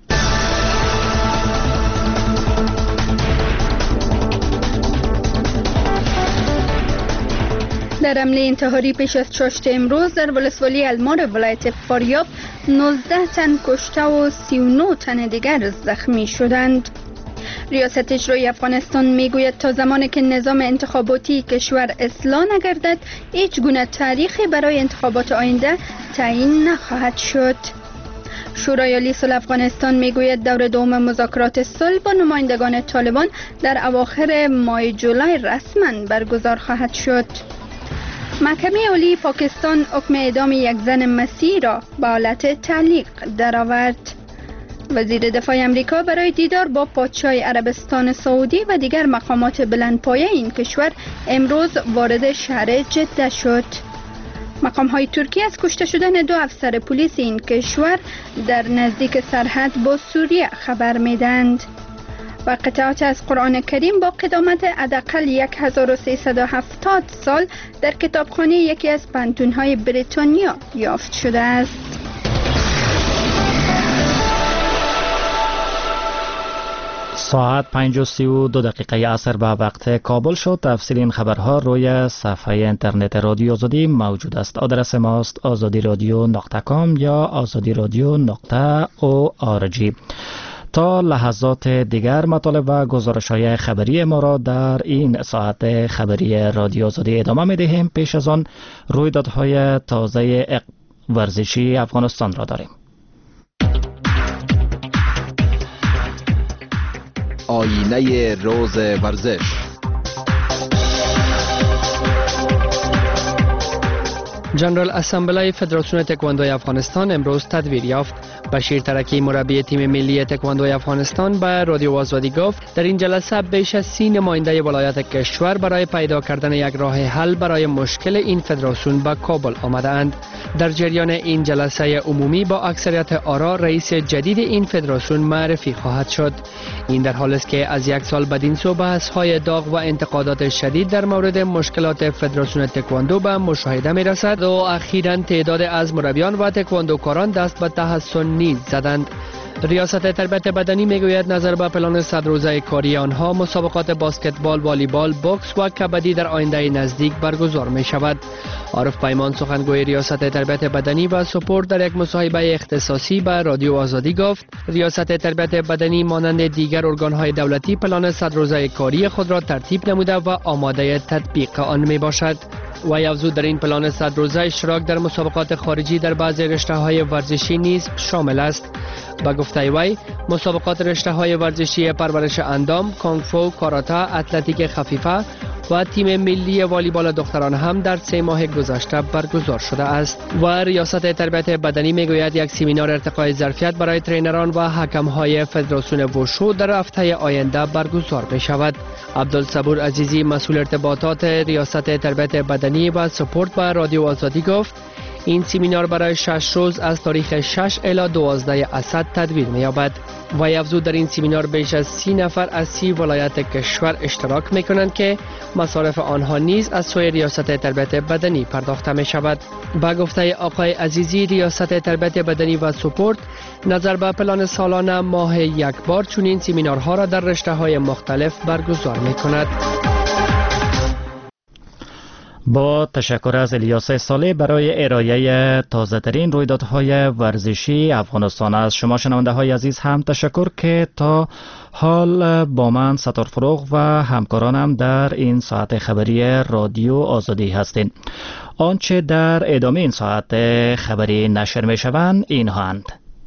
در حمله انتحاری پیش از چاشت امروز در ولسوالی المار ولایت فاریاب نوزده تن کشته و سی و نه تن دیگر زخمی شدند. ریاست اجرایی افغانستان میگوید تا زمانی که نظام انتخاباتی کشور اصلاح نگردد هیچ گونه تاریخی برای انتخابات آینده تعیین نخواهد شد. شورای عالی صلح افغانستان میگوید دور دوم مذاکرات صلح با نمایندگان طالبان در اواخر ماه جولای رسما برگزار خواهد شد. محکمه عالی پاکستان حکم اعدام یک زن مسیحی را به حالت تعلیق درآورد. وزیر دفاع امریکا برای دیدار با پادشاه عربستان سعودی و دیگر مقامات بلندپایه این کشور امروز وارد شهر جده شد. مقام های ترکی از کشته شدن دو افسر پلیس این کشور در نزدیک سرحد با سوریه خبر میدند. و قطعات از قرآن کریم با قدامت حداقل هزار و سیصد و هفتاد سال در کتابخانه یکی از پنتون‌های بریتانیا یافت شده است. ساعت پنج و سی و دو دقیقه عصر به وقت کابل شد. تفصیل این خبرها روی صفحه اینترنت رادیو آزادی موجود است. آدرس ماست آزادی رادیو نقطه کام یا آزادی رادیو نقطه او آر جی. تا لحظات دیگر مطالب و گزارش‌های خبری ما را در این ساعت خبری رادیو آزادی ادامه می‌دهیم. پیش از آن رویدادهای تازه ورزشی افغانستان را داریم. آینه روز ورزش. جنرال اسمبلی فدراسیون تکواندوی افغانستان امروز تدبیر یافت. بشیر ترکی مربی تیم ملی تکواندوی افغانستان به رادیو آزادی گفت در این جلسه بیش از سی نماینده ولایت کشور برای پیدا کردن یک راه حل برای مشکل این فدراسیون به کابل آمده اند. در جریان این جلسه عمومی با اکثریت آرا رئیس جدید این فدراسیون معرفی خواهد شد. این در حالی است که از یک سال بعد سو بحث‌های داغ و انتقادات شدید در مورد مشکلات فدراسیون تکواندو به مشاهده می‌رسد و اخیراً تعداد از مربیان و تکواندوکاران دست به تحسن نیز زدند. ریاست تربیت بدنی میگوید نظر به پلان صد روزه کاری آنها مسابقات بسکتبال، والیبال، بوکس و کبدی در آینده نزدیک برگزار می شود. عارف پیمان سخنگوی ریاست تربیت بدنی و سپورت در یک مصاحبه اختصاصی به رادیو آزادی گفت ریاست تربیت بدنی مانند دیگر ارگان‌های دولتی پلان صد روزه کاری خود را ترتیب نموده و آماده تطبیق آن می باشد. و افزود در این پلان صد روزه اشتراک در مسابقات خارجی در بعضی رشته‌های ورزشی نیز شامل است. با گفته وی مسابقات رشته‌های ورزشی پرورش اندام، کونگ فو، کاراته، اتلتیک خفیفه، و تیم ملی والیبال دختران هم در سه ماه گذشته برگزار شده است. و ریاست تربیت بدنی میگوید یک سمینار ارتقای ظرفیت برای ترینران و حکم‌های فدراسیون وشو در هفته آینده برگزار می شود. عبدالصبور عزیزی مسئول ارتباطات ریاست تربیت بدنی و سپورت به رادیو آزادی گفت این سمینار برای شش روز از تاریخ شش الی دوازده اسد تدبیر می یابد. و افزود در این سمینار بیش از سی نفر از سی ولایت کشور اشتراک می کنند که مصارف آنها نیز از سوی ریاست تربیت بدنی پرداخته می شود. با گفته آقای عزیزی ریاست تربیت بدنی و سپورت نظر به پلان سالانه ماه یک بار چنین سمینارها را در رشته های مختلف برگزار می کند. با تشکر از الیاس صالح برای ارائه تازه ترین رویدادهای ورزشی افغانستان. از شما شنونده های عزیز هم تشکر که تا حال با من ستار فروغ و همکارانم در این ساعت خبری رادیو آزادی هستین. آنچه در ادامه این ساعت خبری نشر می شوند اینها اند: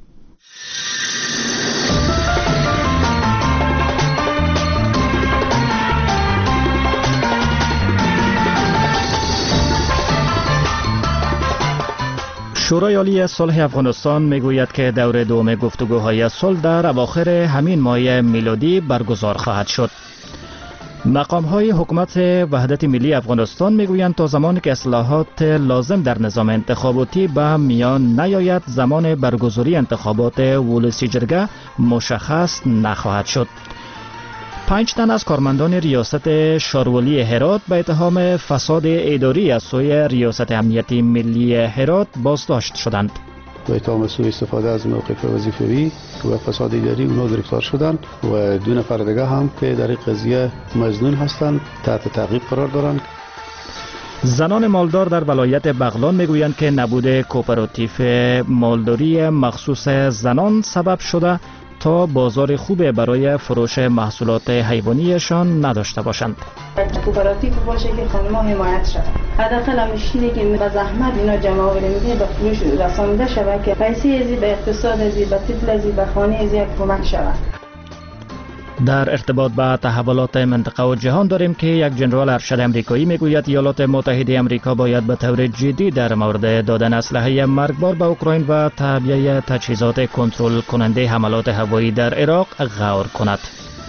شورای عالی صلح افغانستان میگوید که دور دوم گفتگوهای صلح در اواخر همین ماه میلادی برگزار خواهد شد. مقام‌های حکومت وحدت ملی افغانستان میگویند تا زمانی که اصلاحات لازم در نظام انتخاباتی به میان نیاید زمان برگزاری انتخابات ولسی جرگه مشخص نخواهد شد. پنج تن از کارمندان ریاست شارولی هرات به اتهام فساد اداری از سوی ریاست امنیت ملی هرات بازداشت شدند. به اتهام سوء استفاده از موقف وظیفوی و فساد اداری اونها گرفتار شدند و دو نفر دیگه هم که در این قضیه مظنون هستند تحت تعقیب قرار دارند. زنان مالدار در ولایت بغلان میگویند که نبود کوپراتیو مالداری مخصوص زنان سبب شده تا بازار خوب برای فروش محصولات حیوانیشان نداشته باشند. کوپراتیو باشه که خانم‌ها حمایت شود. حداقل همشینه که به زحمت اینا جمع آوری میده به فروش رسانده شود که پیسه ازی به اقتصاد ازی به طفل ازی به خانه ازی کمک شود. در ارتباط با تحولات منطقه و جهان داریم که یک جنرال ارشد امریکایی میگوید ایالات متحده امریکا باید به طور جدی در مورد دادن اسلحه مرگبار به اوکراین و تعبیه تجهیزات کنترل کننده حملات هوایی در عراق غور کند.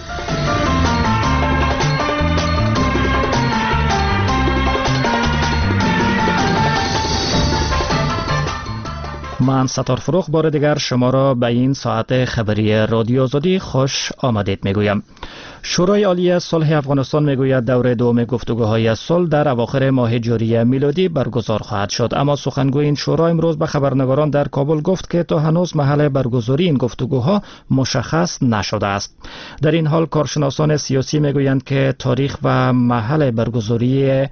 من ستار فروغ بار دیگر شما را به این ساعت خبری رادیو آزادی خوش آمدید میگویم. شورای عالی صلح افغانستان میگوید دور دوم گفتگوهای صلح در اواخر ماه جاری میلادی برگزار خواهد شد، اما سخنگوی این شورا امروز به خبرنگاران در کابل گفت که تا هنوز محل برگزاری این گفتگوها مشخص نشده است. در این حال کارشناسان سیاسی میگویند که تاریخ و محل برگزاری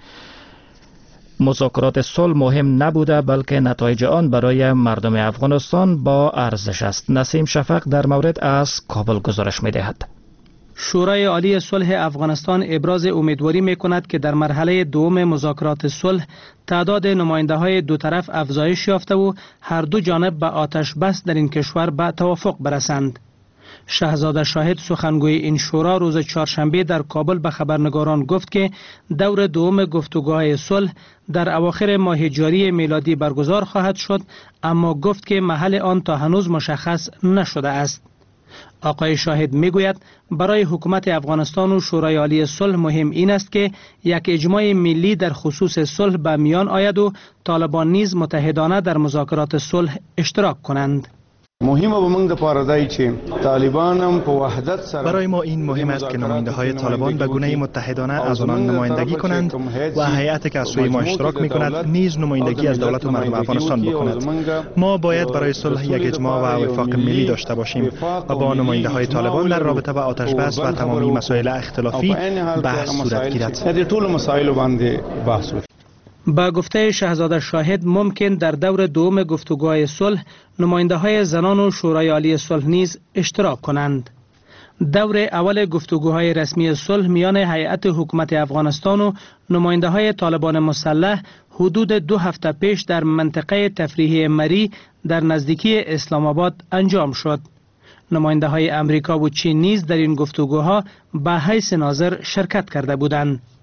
مذاکرات صلح مهم نبوده بلکه نتایج آن برای مردم افغانستان با ارزش است. نسیم شفق در مورد از کابل گزارش می‌دهد. شورای عالی صلح افغانستان ابراز امیدواری می‌کند که در مرحله دوم مذاکرات صلح تعداد نماینده‌های دو طرف افزایش یافته و هر دو جانب به آتش بس در این کشور به توافق برسند. شهزاده شاهد سخنگوی این شورا روز چهارشنبه در کابل به خبرنگاران گفت که دور دوم گفتگوهای صلح در اواخر ماه جاری میلادی برگزار خواهد شد، اما گفت که محل آن تا هنوز مشخص نشده است. آقای شاهد میگوید برای حکومت افغانستان و شورای عالی صلح مهم این است که یک اجماع ملی در خصوص صلح به میان آید و طالبان نیز متحدانه در مذاکرات صلح اشتراک کنند. مهمه به موږ د پاره دی چې طالبان هم په وحدت سره برای ما این مهم است که نماینده های طالبان به گونه متحدانه از آنان نمایندگی کنند و هیئتی که از سوی ما اشتراک می کند نیز نمایندگی از دولت و مردم افغانستان بکند. ما باید برای صلح یک اجماع و وفاق ملی داشته باشیم و با نماینده های طالبان در رابطه با آتش بس و تمامی مسائل اختلافی بحث صورت گیرد. ټول مسائل باندې بحث وشي. با گفته شهزاده شاهد ممکن در دور دوم گفتگوهای صلح نماینده های زنان و شورای عالی صلح نیز اشتراک کنند. دور اول گفتگوهای رسمی صلح میان هیئت حکومت افغانستان و نماینده های طالبان مسلح حدود دو هفته پیش در منطقه تفریحی مری در نزدیکی اسلام آباد انجام شد. نماینده های امریکا و چین نیز در این گفتگوها به حیث ناظر شرکت کرده بودند.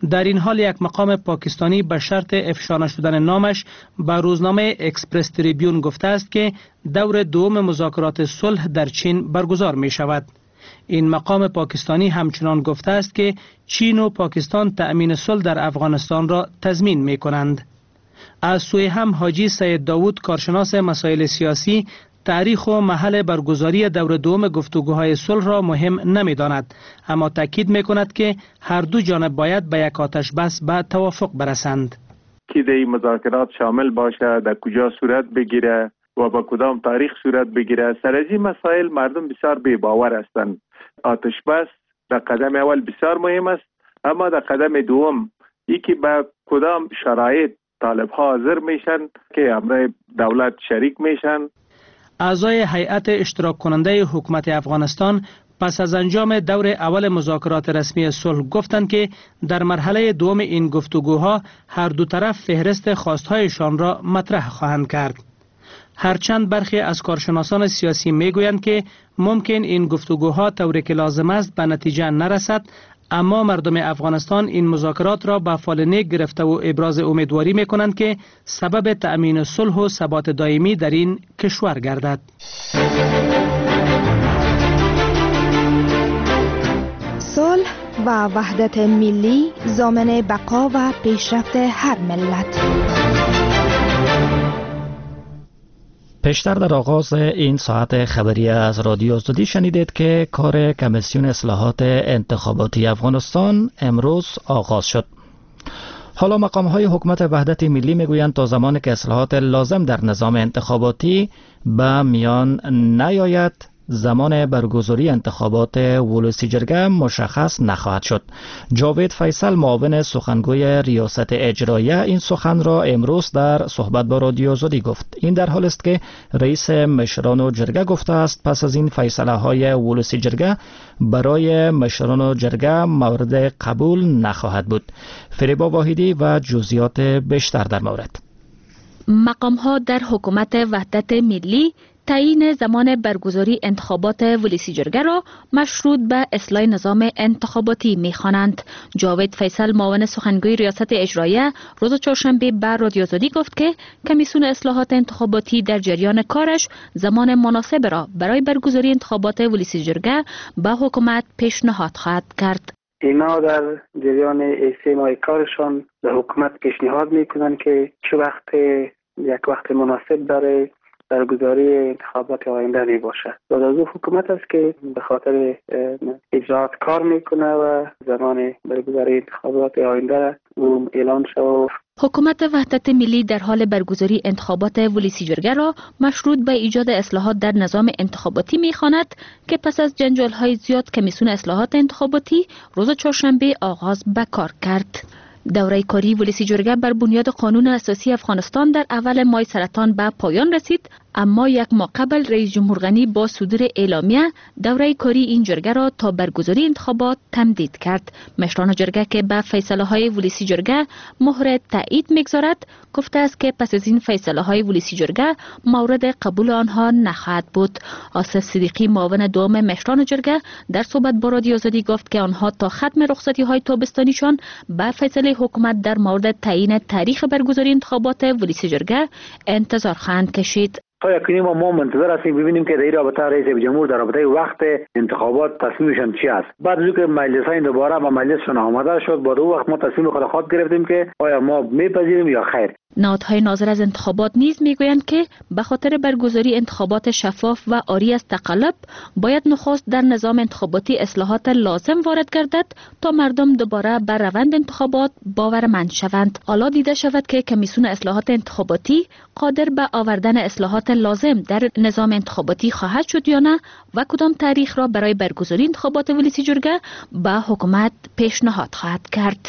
در این حال یک مقام پاکستانی به شرط افشا نشدن نامش به روزنامه اکسپرس تریبیون گفته است که دور دوم مذاکرات صلح در چین برگزار می شود. این مقام پاکستانی همچنان گفته است که چین و پاکستان تأمین صلح در افغانستان را تضمین می کنند. از سوی هم حاجی سید داوود کارشناس مسائل سیاسی تاریخ و محل برگزاری دور دوم گفتگوهای صلح را مهم نمی داند، اما تاکید می کند که هر دو جانب باید به یک آتش بس به توافق برسند. که در مذاکرات شامل باشه، در کجا صورت بگیره و با کدام تاریخ صورت بگیره، سر از این مسائل مردم بسیار بی باور هستند. آتش بس در قدم اول بسیار مهم است، اما در قدم دوم ای که به کدام شرایط طالب ها حاضر میشن که امر دولت شریک میشن. اعضای هیئت اشتراک کننده حکومت افغانستان پس از انجام دور اول مذاکرات رسمی صلح گفتند که در مرحله دوم این گفتگوها هر دو طرف فهرست خواستهایشان را مطرح خواهند کرد. هرچند برخی از کارشناسان سیاسی میگویند که ممکن این گفتگوها طوری که لازم است به نتیجه نرسد، اما مردم افغانستان این مذاکرات را به فال نیک گرفته و ابراز امیدواری میکنند که سبب تأمین صلح و ثبات دائمی در این کشور گردد. صلح و وحدت ملی ضامن بقا و پیشرفت هر ملت. پیشتر در آغاز این ساعت خبری از رادیو آزادی شنیدید که کار کمیسیون اصلاحات انتخاباتی افغانستان امروز آغاز شد. حالا مقام‌های حکومت وحدت ملی میگویند تا زمانی که اصلاحات لازم در نظام انتخاباتی به میان نیاید، زمان برگزاری انتخابات ولسی جرگه مشخص نخواهد شد. جاوید فیصل معاون سخنگوی ریاست اجراییه این سخن را امروز در صحبت با رادیو آزادی گفت. این در حال است که رئیس مشران جرگه گفته است پس از این فیصله های ولسی جرگه برای مشران جرگه مورد قبول نخواهد بود. فریبا واحدی و جزئیات بیشتر در مورد. مقام ها در حکومت وحدت ملی تعیین زمان برگزاری انتخابات ولسی جرگه را مشروط به اصلاح نظام انتخاباتی می‌خوانند. جاوید فیصل معاون سخنگوی ریاست اجراییه روز چهارشنبه به رادیو آزادی گفت که کمیسیون اصلاحات انتخاباتی در جریان کارش زمان مناسب را برای برگزاری انتخابات ولسی جرگه به حکومت پیشنهاد خواهد کرد. اینا در جریان سه ماه کارشان به حکومت پیشنهاد میکنن که چه وقت یک وقت مناسب برای برگزاری انتخابات آینده می باشد. بعد از او حکومت است که به خاطر اجراات کار میکنه و زمان برگزاری انتخابات آینده او اعلان شد. حکومت وحدت ملی در حال برگزاری انتخابات ولسی جرگه را مشروط به ایجاد اصلاحات در نظام انتخاباتی می‌خواند که پس از جنجال‌های زیاد کمیسیون اصلاحات انتخاباتی روز چهارشنبه آغاز به کار کرد. دوره کاری ولسی جرگه بر بنیاد قانون اساسی افغانستان در اول ماه سرطان به پایان رسید، اما یک ماه قبل رئیس جمهور غنی با صدور اعلامیه دوره کاری این جرگه را تا برگزاری انتخابات تمدید کرد. مشران جرگه که به فیصله های ولسی جرگه مهر تایید میگذارد گفته است که پس از این فیصله های ولسی جرگه مورد قبول آنها نخواهد بود. آصف صدیقی معاون دوم مشران جرگه در صحبت با رادیو آزادی گفت که آنها تا ختم رخصتی های تابستانیشان به فیصله حکومت در مورد تعیین تاریخ برگزاری انتخابات ولسی جرگه انتظار خواهند کشید. تا یکنی ما ما منتظر هستیم ببینیم که در این رابطه رئیس جمهور در رابطه وقت انتخابات تصمیمشان چی است. بعد از اینکه مجلس ها دوباره با مجلسشون آماده شد، بعد اون وقت ما تصمیم خود خود گرفتیم که آیا ما میپذیریم یا خیر. نهادهای ناظر از انتخابات نیز میگویند که به خاطر برگزاری انتخابات شفاف و عاری از تقلب باید نخست در نظام انتخاباتی اصلاحات لازم وارد گردد تا مردم دوباره بر روند انتخابات باورمند شوند. حالا دیده شود که کمیسیون اصلاحات انتخاباتی قادر به آوردن اصلاحات لازم در نظام انتخاباتی خواهد شد یا نه و کدام تاریخ را برای برگزاری انتخابات ولسی جرگه به حکومت پیشنهاد خواهد کرد.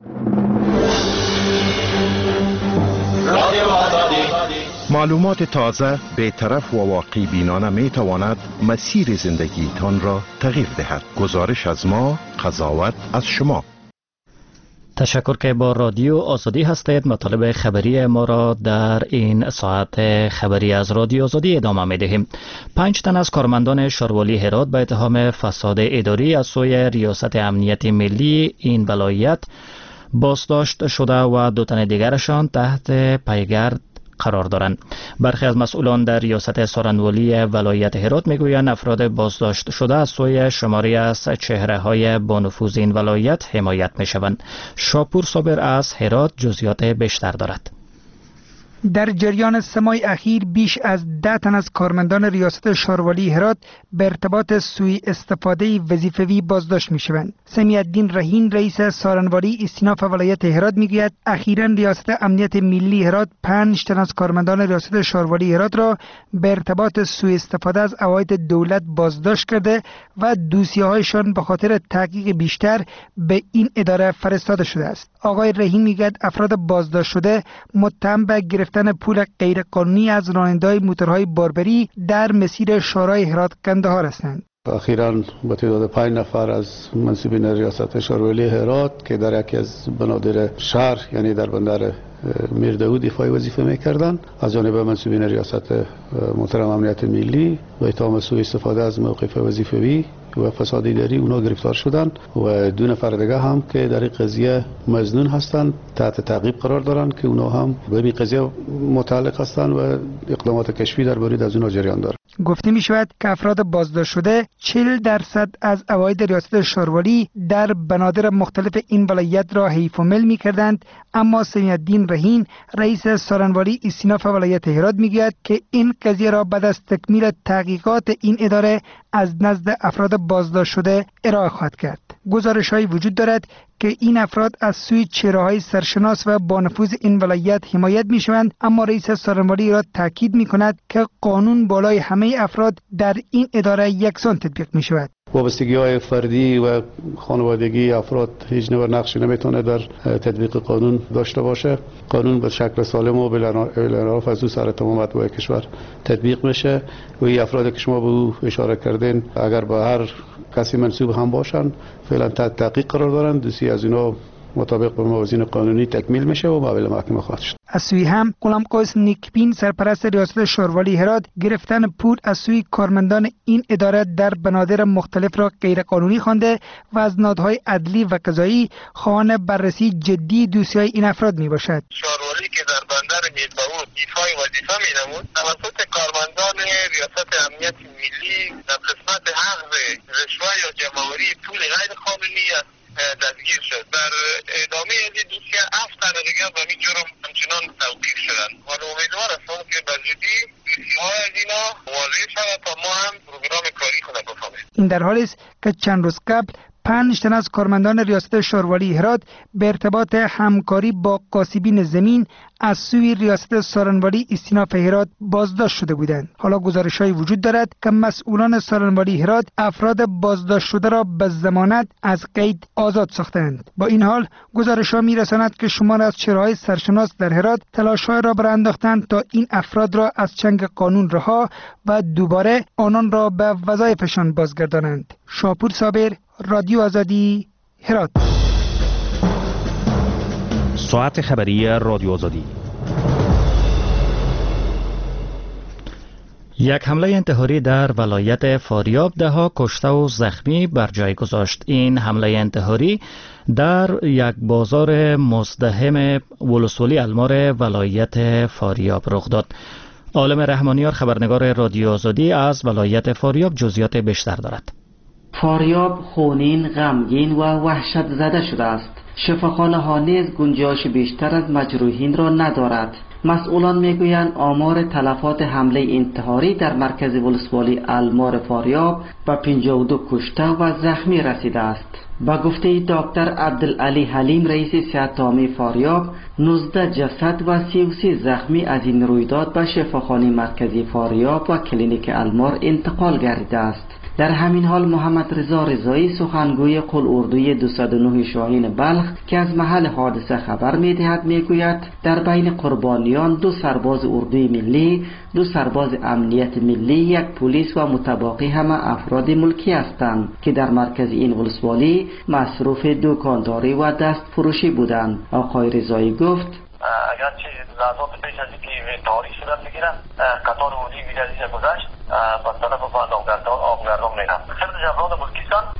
معلومات تازه، بی‌طرف و واقعی بینانه می تواند مسیر زندگیتان را تغییر دهد. گزارش از ما، قضاوت از شما. تشکر که با رادیو آزادی هستید. مطالب خبری ما را در این ساعت خبری از رادیو آزادی ادامه می دهیم. پنج تن از کارمندان شاروالی هرات به اتهام فساد اداری از سوی ریاست امنیت ملی این ولایت بازداشت شده و دو تن دیگرشان تحت پیگرد قرار دارند. برخی از مسئولان در ریاست سارنوالی ولایت هرات میگویند افراد بازداشت شده از سوی شماری از چهره های با نفوذ این ولایت حمایت می شوند. شاپور صابر از هرات جزئیات بیشتر دارد. در جریان سه ماه اخیر بیش از ده تن از کارمندان ریاست شاروالی هرات به ارتباط سوء استفاده وظیفوی بازداشت می شوند. سمیع الدین رهین رئیس سارنوالی استیناف ولایت هرات می گوید اخیراً ریاست امنیت ملی هرات پنج تن از کارمندان ریاست شاروالی هرات را به ارتباط سوء استفاده از عواید دولت بازداشت کرده و دوسیه هایشان به خاطر تحقیق بیشتر به این اداره فرستاده شده است. آقای رهین می گوید افراد بازداشت شده متهم به گرفتن پول غیرقانونی از راننده‌های موتورهای باربری در مسیر شورای هرات قندهار هستند. اخیراً با تعداد پنج نفر از منصبین ریاست شاروالی هرات که در یکی از بنادر شهر یعنی در بندر میر داود ایفای وظیفه میکردند از جانب منصبین ریاست محترم امنیت ملی و اتهام سوء استفاده از موقف وظیفوی و فساد اداری اونا گرفتار شدند و دو نفر دیگه هم که در این قضیه مظنون هستند تحت تعقیب قرار دارند که اونا هم به این قضیه متعلق هستند و اقدامات کشفی درباره از اونا جریان دارد. گفته می شود که افراد بازداشت شده چهل درصد از عواید ریاست شاروالی در بنادر مختلف این ولایت را حیف و مل می کردند، اما سمیع الدین رهین رئیس سارنوالی استیناف ولایت هرات می گوید که این قضیه را بعد از تکمیل تحقیقات این اداره از نزد افراد بازداشت شده ارائه خواهد کرد. گزارش‌هایی وجود دارد که این افراد از سوی چهره‌های سرشناس و با نفوذ این ولایت حمایت می‌شوند، اما رئیس سارنوالی را تاکید می‌کند که قانون بالای همه افراد در این اداره یکسان تطبیق می‌شود. وابستگی های فردی و خانوادگی افراد هیچ نوع نقشی نمیتونه در تطبیق قانون داشته باشه. قانون به شکل سالم و بالانحراف از او سر تمام اتباع کشور تطبیق میشه و این افرادی که شما به او اشاره کردین اگر به هر کسی منسوب هم باشن فعلا تحت تحقیق قرار دارن، دوسیه از اینا مطابق به موازین قانونی تکمیل میشه و مقابل محکمه خواهد شد. از سوی هم غلام قیس نیکبین سرپرست ریاست شاروالی هرات گرفتن پول از سوی کارمندان این اداره در بنادر مختلف را غیرقانونی خوانده و از نهادهای عدلی و قضایی خواهان بررسی جدی دوسیه‌های این افراد میباشد. شاروالی که در بندر میربود ایفای وظیفه مینمود توسط کارمندان ریاست امنیت ملی در قسمت اخذ رشوه یا جمع‌آوری پول غیرقانونی دستگیر شد. در ادامه این دوسیه هفت تن دیگر به این جرم همچنان توقیف شدند. حالا امیدوار هستم که به زودی دوسیه‌های از اینا واضح شود تا ما هم پروگرام کاری خود بفهمیم. این در حالی است که چند روز قبل پنج تن از کارمندان ریاست شاروالی هرات به ارتباط همکاری با غاصبین زمین از سوی ریاست سارنوالی استیناف هرات بازداشت شده بودند. حالا گزارش‌هایی وجود دارد که مسئولان سارنوالی هرات افراد بازداشت شده را به ضمانت از قید آزاد ساختند. با این حال گزارش‌ها می‌رساند که شمار از چهره‌های سرشناس در هرات تلاش‌های را برانداختند تا این افراد را از چنگ قانون رها و دوباره آنان را به وظایفشان بازگردانند. شاپور صابر، رادیو آزادی، هرات. ساعت خبری رادیو آزادی. یک حمله انتحاری در ولایت فاریاب ده ها کشته و زخمی بر جای گذاشت. این حمله انتحاری در یک بازار مزدحم ولسوالی المار ولایت فاریاب رخ داد. عالم رحمانیار خبرنگار رادیو آزادی از ولایت فاریاب جزئیات بیشتر دارد. فاریاب خونین، غمگین و وحشت زده شده است. شفاخانه ها نیز گنجایش بیشتر از مجروحین را ندارد. مسئولان میگویند آمار تلفات حمله انتحاری در مرکز ولسوالی المار فاریاب به پنجاه و دو کشته و زخمی رسیده است. با گفته دکتر عبدالعلی حلیم رئیس صحت عامه فاریاب، نوزده جسد و سی و سه زخمی از این رویداد به شفاخانه مرکزی فاریاب و کلینیک المار انتقال گردیده است. در همین حال محمد رضا رضایی سخنگوی قل اردوی دویست و نه شاهین بلخ که از محل حادثه خبر می‌دهد میگوید در بین قربانیان دو سرباز اردوی ملی، دو سرباز امنیت ملی، یک پلیس و متباقی همه افراد ملکی هستند که در مرکز این ولسوالی مصروف دکانداری و دست فروشی بودند. آقای رضایی گفت اگرچه لحظات پیش از اینکه انتحاری صورت بگیره قطار اردوی میره از اینجا گذشت به طرف آبگردان میرن. خیلی افراد ملکی هستند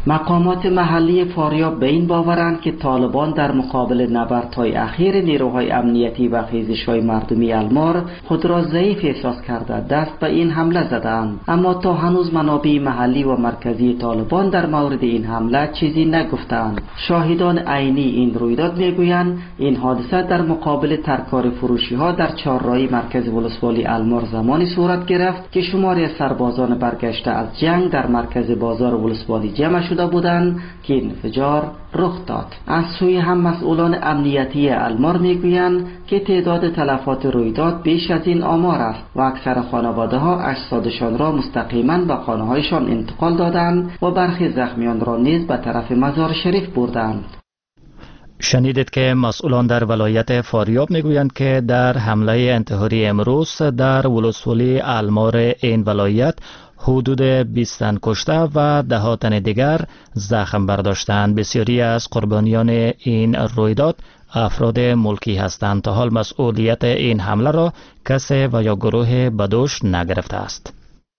مقامات محلی فاریاب به این باورند که طالبان در مقابل نبردهای اخیر نیروهای امنیتی و خیزش‌های مردمی المار خود را ضعیف احساس کرده دست به این حمله زدند، اما تا هنوز منابع محلی و مرکزی طالبان در مورد این حمله چیزی نگفتند. شاهدان عینی این رویداد میگویند این حادثه در مقابل ترکار فروشی ها در چهارراهی مرکز ولسوالی المار زمانی صورت گرفت که شماری از سربازان برگشته از جنگ در مرکز بازار ولسوالی جمع شده بودند که انفجار رخ داد. از سوی هم مسئولان امنیتی المار میگویند که تعداد تلفات رویداد بیش از این آمار است و اکثر خانواده ها اجسادشان را مستقیما به خانه هایشان انتقال دادند و برخی زخمیان را نیز به طرف مزار شریف بردند. شنیدید که مسئولان در ولایت فاریاب میگویند که در حمله انتحاری امروز در ولسوالی المار این ولایت حدود بیست تن کشته و ده تن دیگر زخم برداشتند. بسیاری از قربانیان این رویداد افراد ملکی هستند. تا حال مسئولیت این حمله را کسی و یا گروه بدوش نگرفته است.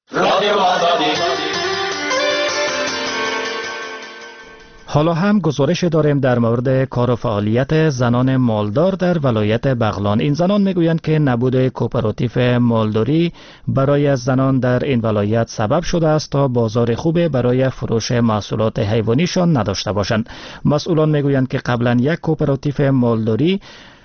حالا هم گزارش داریم در مورد کار و فعالیت زنان مالدار در ولایت بغلان. این زنان میگویند که نبود کوپراتیو مالداری برای زنان در این ولایت سبب شده است تا بازار خوب برای فروش محصولات حیوانیشان نداشته باشند. مسئولان میگویند که قبلا یک کوپراتیو مالداری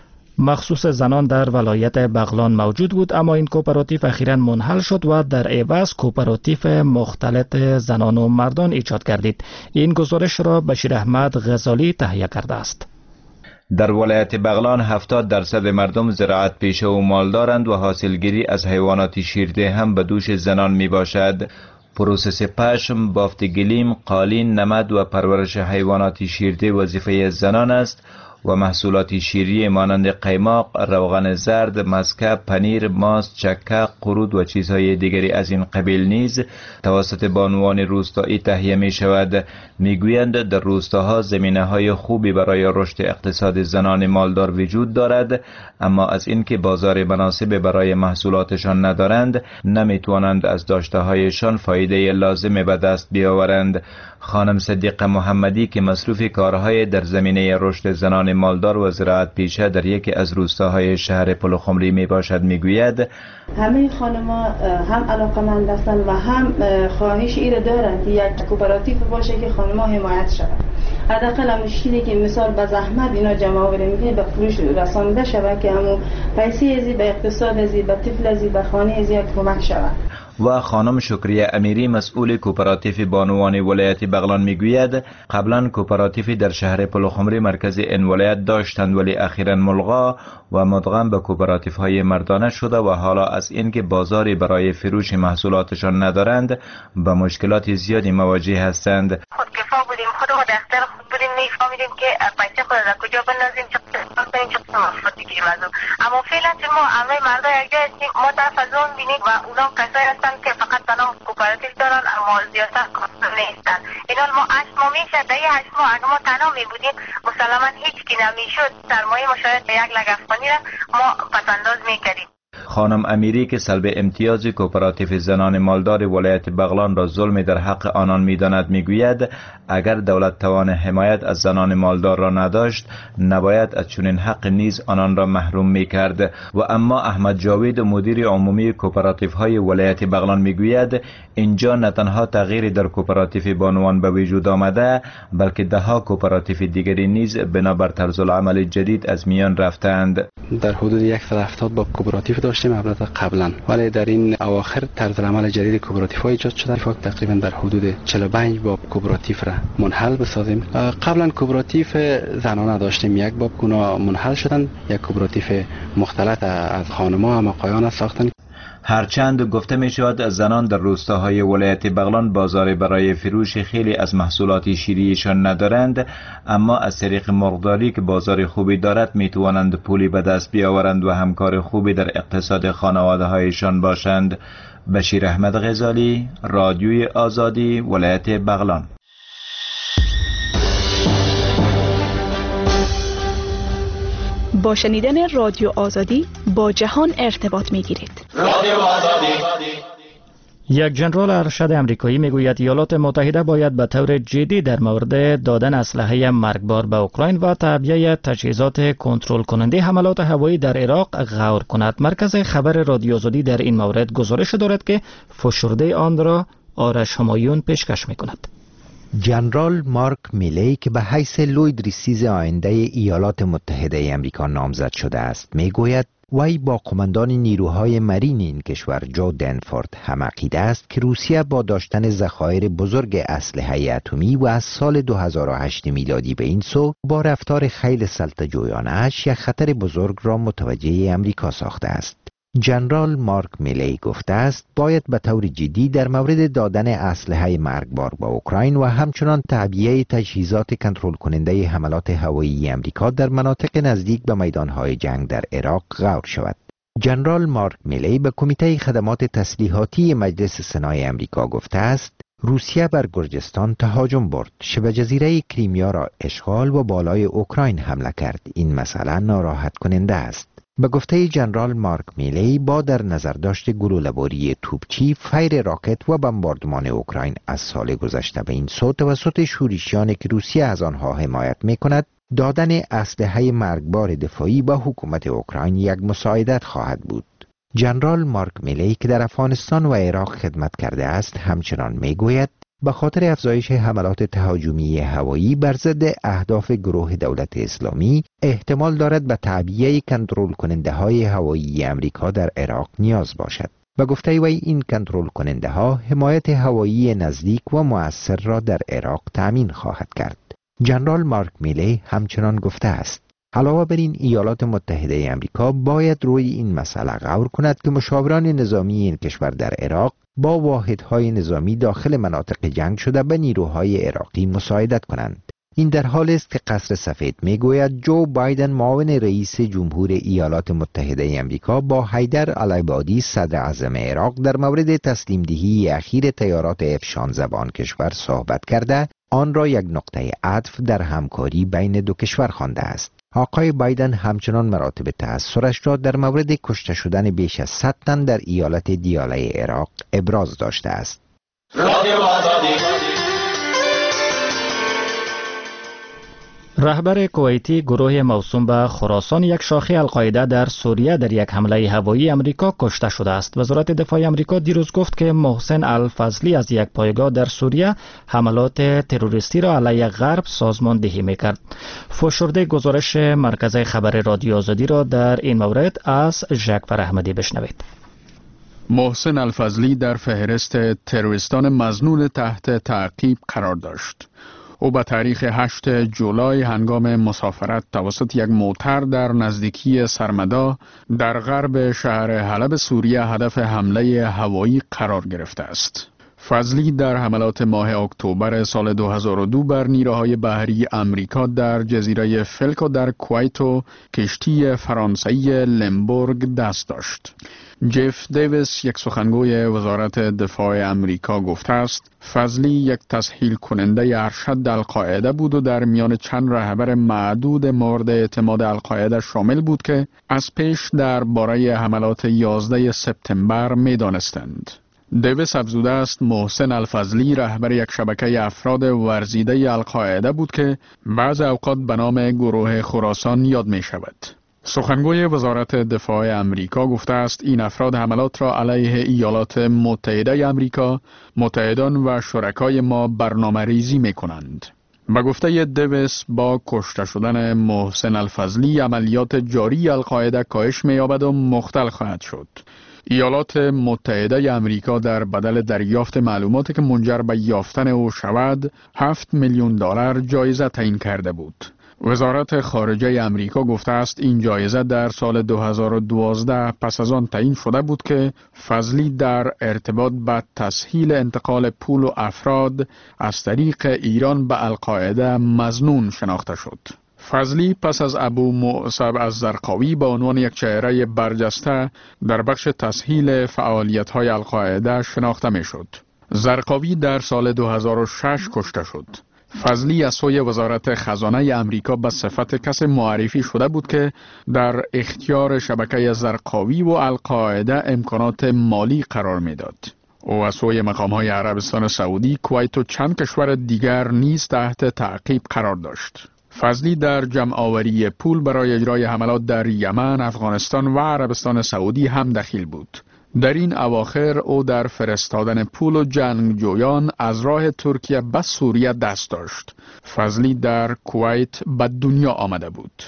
مخصوص زنان در ولایت بغلان موجود بود، اما این کوپراتیو اخیراً منحل شد و در عوض کوپراتیو مختلط زنان و مردان ایجاد کردید. این گزارش را بشیر احمد غزالی تهیه کرده است. در ولایت بغلان هفتاد درصد مردم زراعت پیشه و مالدارند و حاصلگیری از حیوانات شیرده هم به دوش زنان می باشد. پروسس پشم، بافت گلیم، قالین، نمد و پرورش حیوانات شیرده وظیفه زنان است و محصولات شیری مانند قیماق، روغن زرد، مسکه، پنیر، ماست، چکه، قرود و چیزهای دیگری از این قبیل نیز توسط بانوان روستایی تهیه می شود. می گویند در روستاها زمینه های خوبی برای رشد اقتصاد زنان مالدار وجود دارد، اما از اینکه بازار مناسب برای محصولاتشان ندارند نمی توانند از داشته هایشان فایده لازم به دست بیاورند. خانم صدیقه محمدی که مصروف کارهای در زمینه رشد زنان مالدار و زراعت پیشه در یکی از روستاهای شهر پلخمری می باشد میگوید همه خانم‌ها هم علاقه‌مند هستند و هم خواهش ایره دارند که یک کوپراتیو باشه که خانم‌ها حمایت شود. حداقل هم چیزی که مثال به زحمت اینا جمع آوری میکنه به فروش رسانیده شود که همون پیسه ازی به اقتصاد ازی به طفل ازی به خانه ازی کمک شود. و خانم شکریه امیری مسئول کوپراتیو بانوان ولایت بغلان میگوید قبلا کوپراتیوی در شهر پلخمری مرکز این ولایت داشتند ولی اخیراً ملغا و مدغم به کوپراتیوهای مردانه شده و حالا از اینکه بازاری برای فروش محصولاتشان ندارند به مشکلات زیادی مواجه هستند. خودکفا بودیم، خودمون در اختیار خود بودیم، نمی‌فهمیدیم که پیسه خود را کجا بندازیم، چه قسمت کنیم، چه قسمت بگیریم از اون. اما فعلا چون ما همه مردم یکجا هستیم، ما طرف از اون بینیم و اونا کسایی هستن که فقط به نام کوپراتیو دارن اما زیادتر کاسب نیستن. اینا ما هشت ماه میشه، در این هشت ماه اگه ما تنها می بودیم مسلما هیچ کی نمیشد سرمایه مشاهده یک لگ افغانی را ما پسنداز میکردیم. خانم امیری که سلب امتیاز کوپراتیو زنان مالدار ولایت بغلان را ظلم در حق آنان می‌داند میگوید اگر دولت توان حمایت از زنان مالدار را نداشت نباید از چنین حق نیز آنان را محروم می‌کرد. و اما احمد جاوید مدیر عمومی کوپراتیوهای ولایت بغلان میگوید اینجا نه تنها تغییری در کوپراتیو بانوان به وجود آمده بلکه ده ها کوپراتیو دیگری نیز بنابر طرز العمل جدید از میان رفتند. در حدود صد و هفتاد باب کوپراتیو داشتیم البته قبلا، ولی در این اواخر طرز عمل جدید کوپراتیو ها ایجاد شده. تقریبا در حدود چهل و پنج باب کوپراتیو را منحل بسازیم. قبلا کوپراتیو زنانه داشتیم، یک باب اونا منحل شدن، یک کوپراتیو مختلط از خانم‌ها و آقایان ساختن. هرچند گفته می شود زنان در روستاهای ولایت بغلان بازار برای فروش خیلی از محصولات شیریشان ندارند، اما از طریق مرغداری که بازار خوبی دارد می توانند پولی به دست بیاورند و همکار خوبی در اقتصاد خانواده هایشان باشند. بشیر احمد غزالی، رادیوی آزادی، ولایت بغلان. با شنیدن رادیو آزادی با جهان ارتباط می گیرید. رادیو آزادی یک ژنرال ارشد امریکایی میگوید ایالات متحده باید به طور جدی در مورد دادن اسلحه مرگبار به اوکراین و تعبیه تجهیزات کنترل کننده حملات هوایی در عراق غور کند. مرکز خبر رادیو آزادی در این مورد گزارش دارد که فشرده آن را آرش همایون پیشکش میکند. جنرال مارک میلی که به حیث لوید ریسیز آینده ایالات متحده آمریکا نامزد شده است میگوید وی با قماندان نیروهای مرین این کشور جو دنفورد هم عقیده است که روسیه با داشتن ذخایر بزرگ اسلحه اتمی و از سال دو هزار و هشت میلادی به این سو با رفتار خیلی سلطه‌جویانه اش یک خطر بزرگ را متوجه امریکا ساخته است. جنرال مارک میلی گفته است باید به طور جدی در مورد دادن اسلحه مرگبار به اوکراین و همچنان تعبیه تجهیزات کنترل کننده حملات هوایی امریکا در مناطق نزدیک به میدانهای جنگ در عراق غور شود. جنرال مارک میلی به کمیته خدمات تسلیحاتی مجلس سنای امریکا گفته است روسیه بر گرجستان تهاجم برد، شبه جزیره کریمیا را اشغال و بالای اوکراین حمله کرد. این مسئله ناراحت کننده است. به گفته جنرال مارک میلی با در نظر داشت گلوله‌باری توپچی، فیر راکت و بمباردمان اوکراین از سال گذشته به این سو توسط شورشیانی که روسیه از آنها حمایت میکند، دادن اسلحه مرگبار دفاعی به حکومت اوکراین یک مساعدت خواهد بود. جنرال مارک میلی که در افغانستان و عراق خدمت کرده است همچنان میگوید به خاطر افزایش حملات تهاجمی هوایی بر ضد اهداف گروه دولت اسلامی احتمال دارد به تعبیه کنترل کننده های هوایی امریکا در عراق نیاز باشد. به گفته وی این کنترل کننده ها حمایت هوایی نزدیک و مؤثر را در عراق تأمین خواهد کرد. جنرال مارک میلی همچنان گفته است علاوه بر این ایالات متحده امریکا باید روی این مسئله غور کند که مشاوران نظامی این کشور در عراق با واحدهای نظامی داخل مناطق جنگ شده به نیروهای عراقی مساعدت کنند. این در حالی است که قصر سفید میگوید جو بایدن معاون رئیس جمهور ایالات متحده امریکا با حیدر العبادی صدر اعظم عراق در مورد تسلیم دهی اخیر طیارات اف شانزده آن کشور صحبت کرده آن را یک نقطه عطف در همکاری بین دو کشور خوانده است. آقای بایدن همچنان مراتب تأثرش را در مورد کشته شدن بیش از صد تن در ایالت دیاله عراق ابراز داشته است. رهبر کویتی گروه موسوم به خراسان یک شاخه القاعده در سوریه در یک حمله هوایی امریکا کشته شده است. وزارت دفاع امریکا دیروز گفت که محسن الفضلی از یک پایگاه در سوریه حملات تروریستی را علیه غرب سازماندهی میکرد. فشرده گزارش مرکز خبر رادیو آزادی را در این مورد از ژکفر احمدی بشنوید. محسن الفضلی در فهرست تروریستان مظنون تحت تعقیب قرار داشت. او به تاریخ هشتم جولای هنگام مسافرت توسط یک موتر در نزدیکی سرمدا در غرب شهر حلب سوریه هدف حمله هوایی قرار گرفته است. فضلی در حملات ماه اکتبر سال دو هزار و دو بر نیروهای بحری امریکا در جزیره فلکو در کویت و کشتی فرانسوی لمبورگ دست داشت. جف دیویس یک سخنگوی وزارت دفاع امریکا گفته است فضلی یک تسهیل کننده ارشد القاعده بود و در میان چند رهبر معدود مورد اعتماد القاعده شامل بود که از پیش در باره حملات یازده سپتامبر می دانستند. دیویس افزوده است محسن الفضلی رهبر یک شبکه افراد ورزیده القاعده بود که بعض اوقات به نام گروه خراسان یاد می شود. سخنگوی وزارت دفاع امریکا گفته است این افراد حملات را علیه ایالات متحده امریکا، متحدان و شرکای ما برنامه ریزی می کنند. به گفته دیویس با کشته شدن محسن الفضلی عملیات جاری القاعده کاهش می یابد و مختل خواهد شد. ایالات متحده امریکا در بدل دریافت معلوماتی که منجر به یافتن او شود هفت میلیون دلار جایزه تعیین کرده بود. وزارت خارجه امریکا گفته است این جایزه در سال دو هزار و دوازده پس از آن تعیین شده بود که فضلی در ارتباط با تسهیل انتقال پول و افراد از طریق ایران به القاعده مظنون شناخته شد. فضلی پس از ابو مصعب الزرقاوی به عنوان یک چهره برجسته در بخش تسهیل فعالیت‌های القاعده شناخته می‌شد. زرقاوی در سال دو هزار و شش کشته شد. فضلی از سوی وزارت خزانه امریکا به صفت کس معرفی شده بود که در اختیار شبکه زرقاوی و القاعده امکانات مالی قرار می‌داد. او از سوی مقام‌های عربستان سعودی، کویت و چند کشور دیگر نیز تحت تعقیب قرار داشت. فضلی در جمع آوری پول برای اجرای حملات در یمن، افغانستان و عربستان سعودی هم دخیل بود. در این اواخر او در فرستادن پول و جنگجویان از راه ترکیه به سوریه دست داشت. فضلی در کویت به دنیا آمده بود.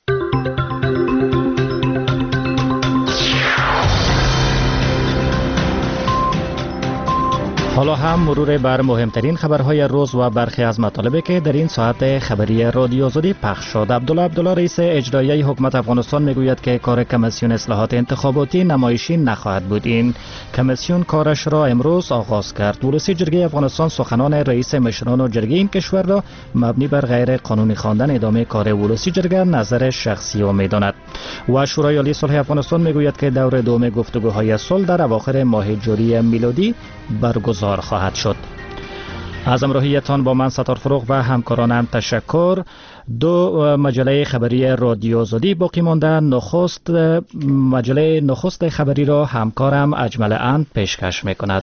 حالا هم مرور بر مهمترین خبرهای روز و برخی از مطالبی که در این ساعت خبری رادیو آزادی پخش شد. عبدالله عبدالله رئیس اجرایی حکومت افغانستان میگوید که کار کمیسیون اصلاحات انتخاباتی نمایشی نخواهد بود. این کمیسیون کارش را امروز آغاز کرد. ولسی جرگه افغانستان سخنان رئیس مشران و جرگه این کشور را مبنی بر غیر قانونی خواندن ادامه کار ولسی جرگه نظر شخصی او میداند. و شورای عالی صلح افغانستان میگوید که دور دوم گفتگوهای صلح در اواخر ماه جوری میلادی برگزار خواهد شد. از همراهیتان با من ستار فروغ و همکارانم تشکر. دو مجله خبری رادیو آزادی باقی مانده. نخست مجله نخست خبری را همکارم اجمل اند پیشکش میکند.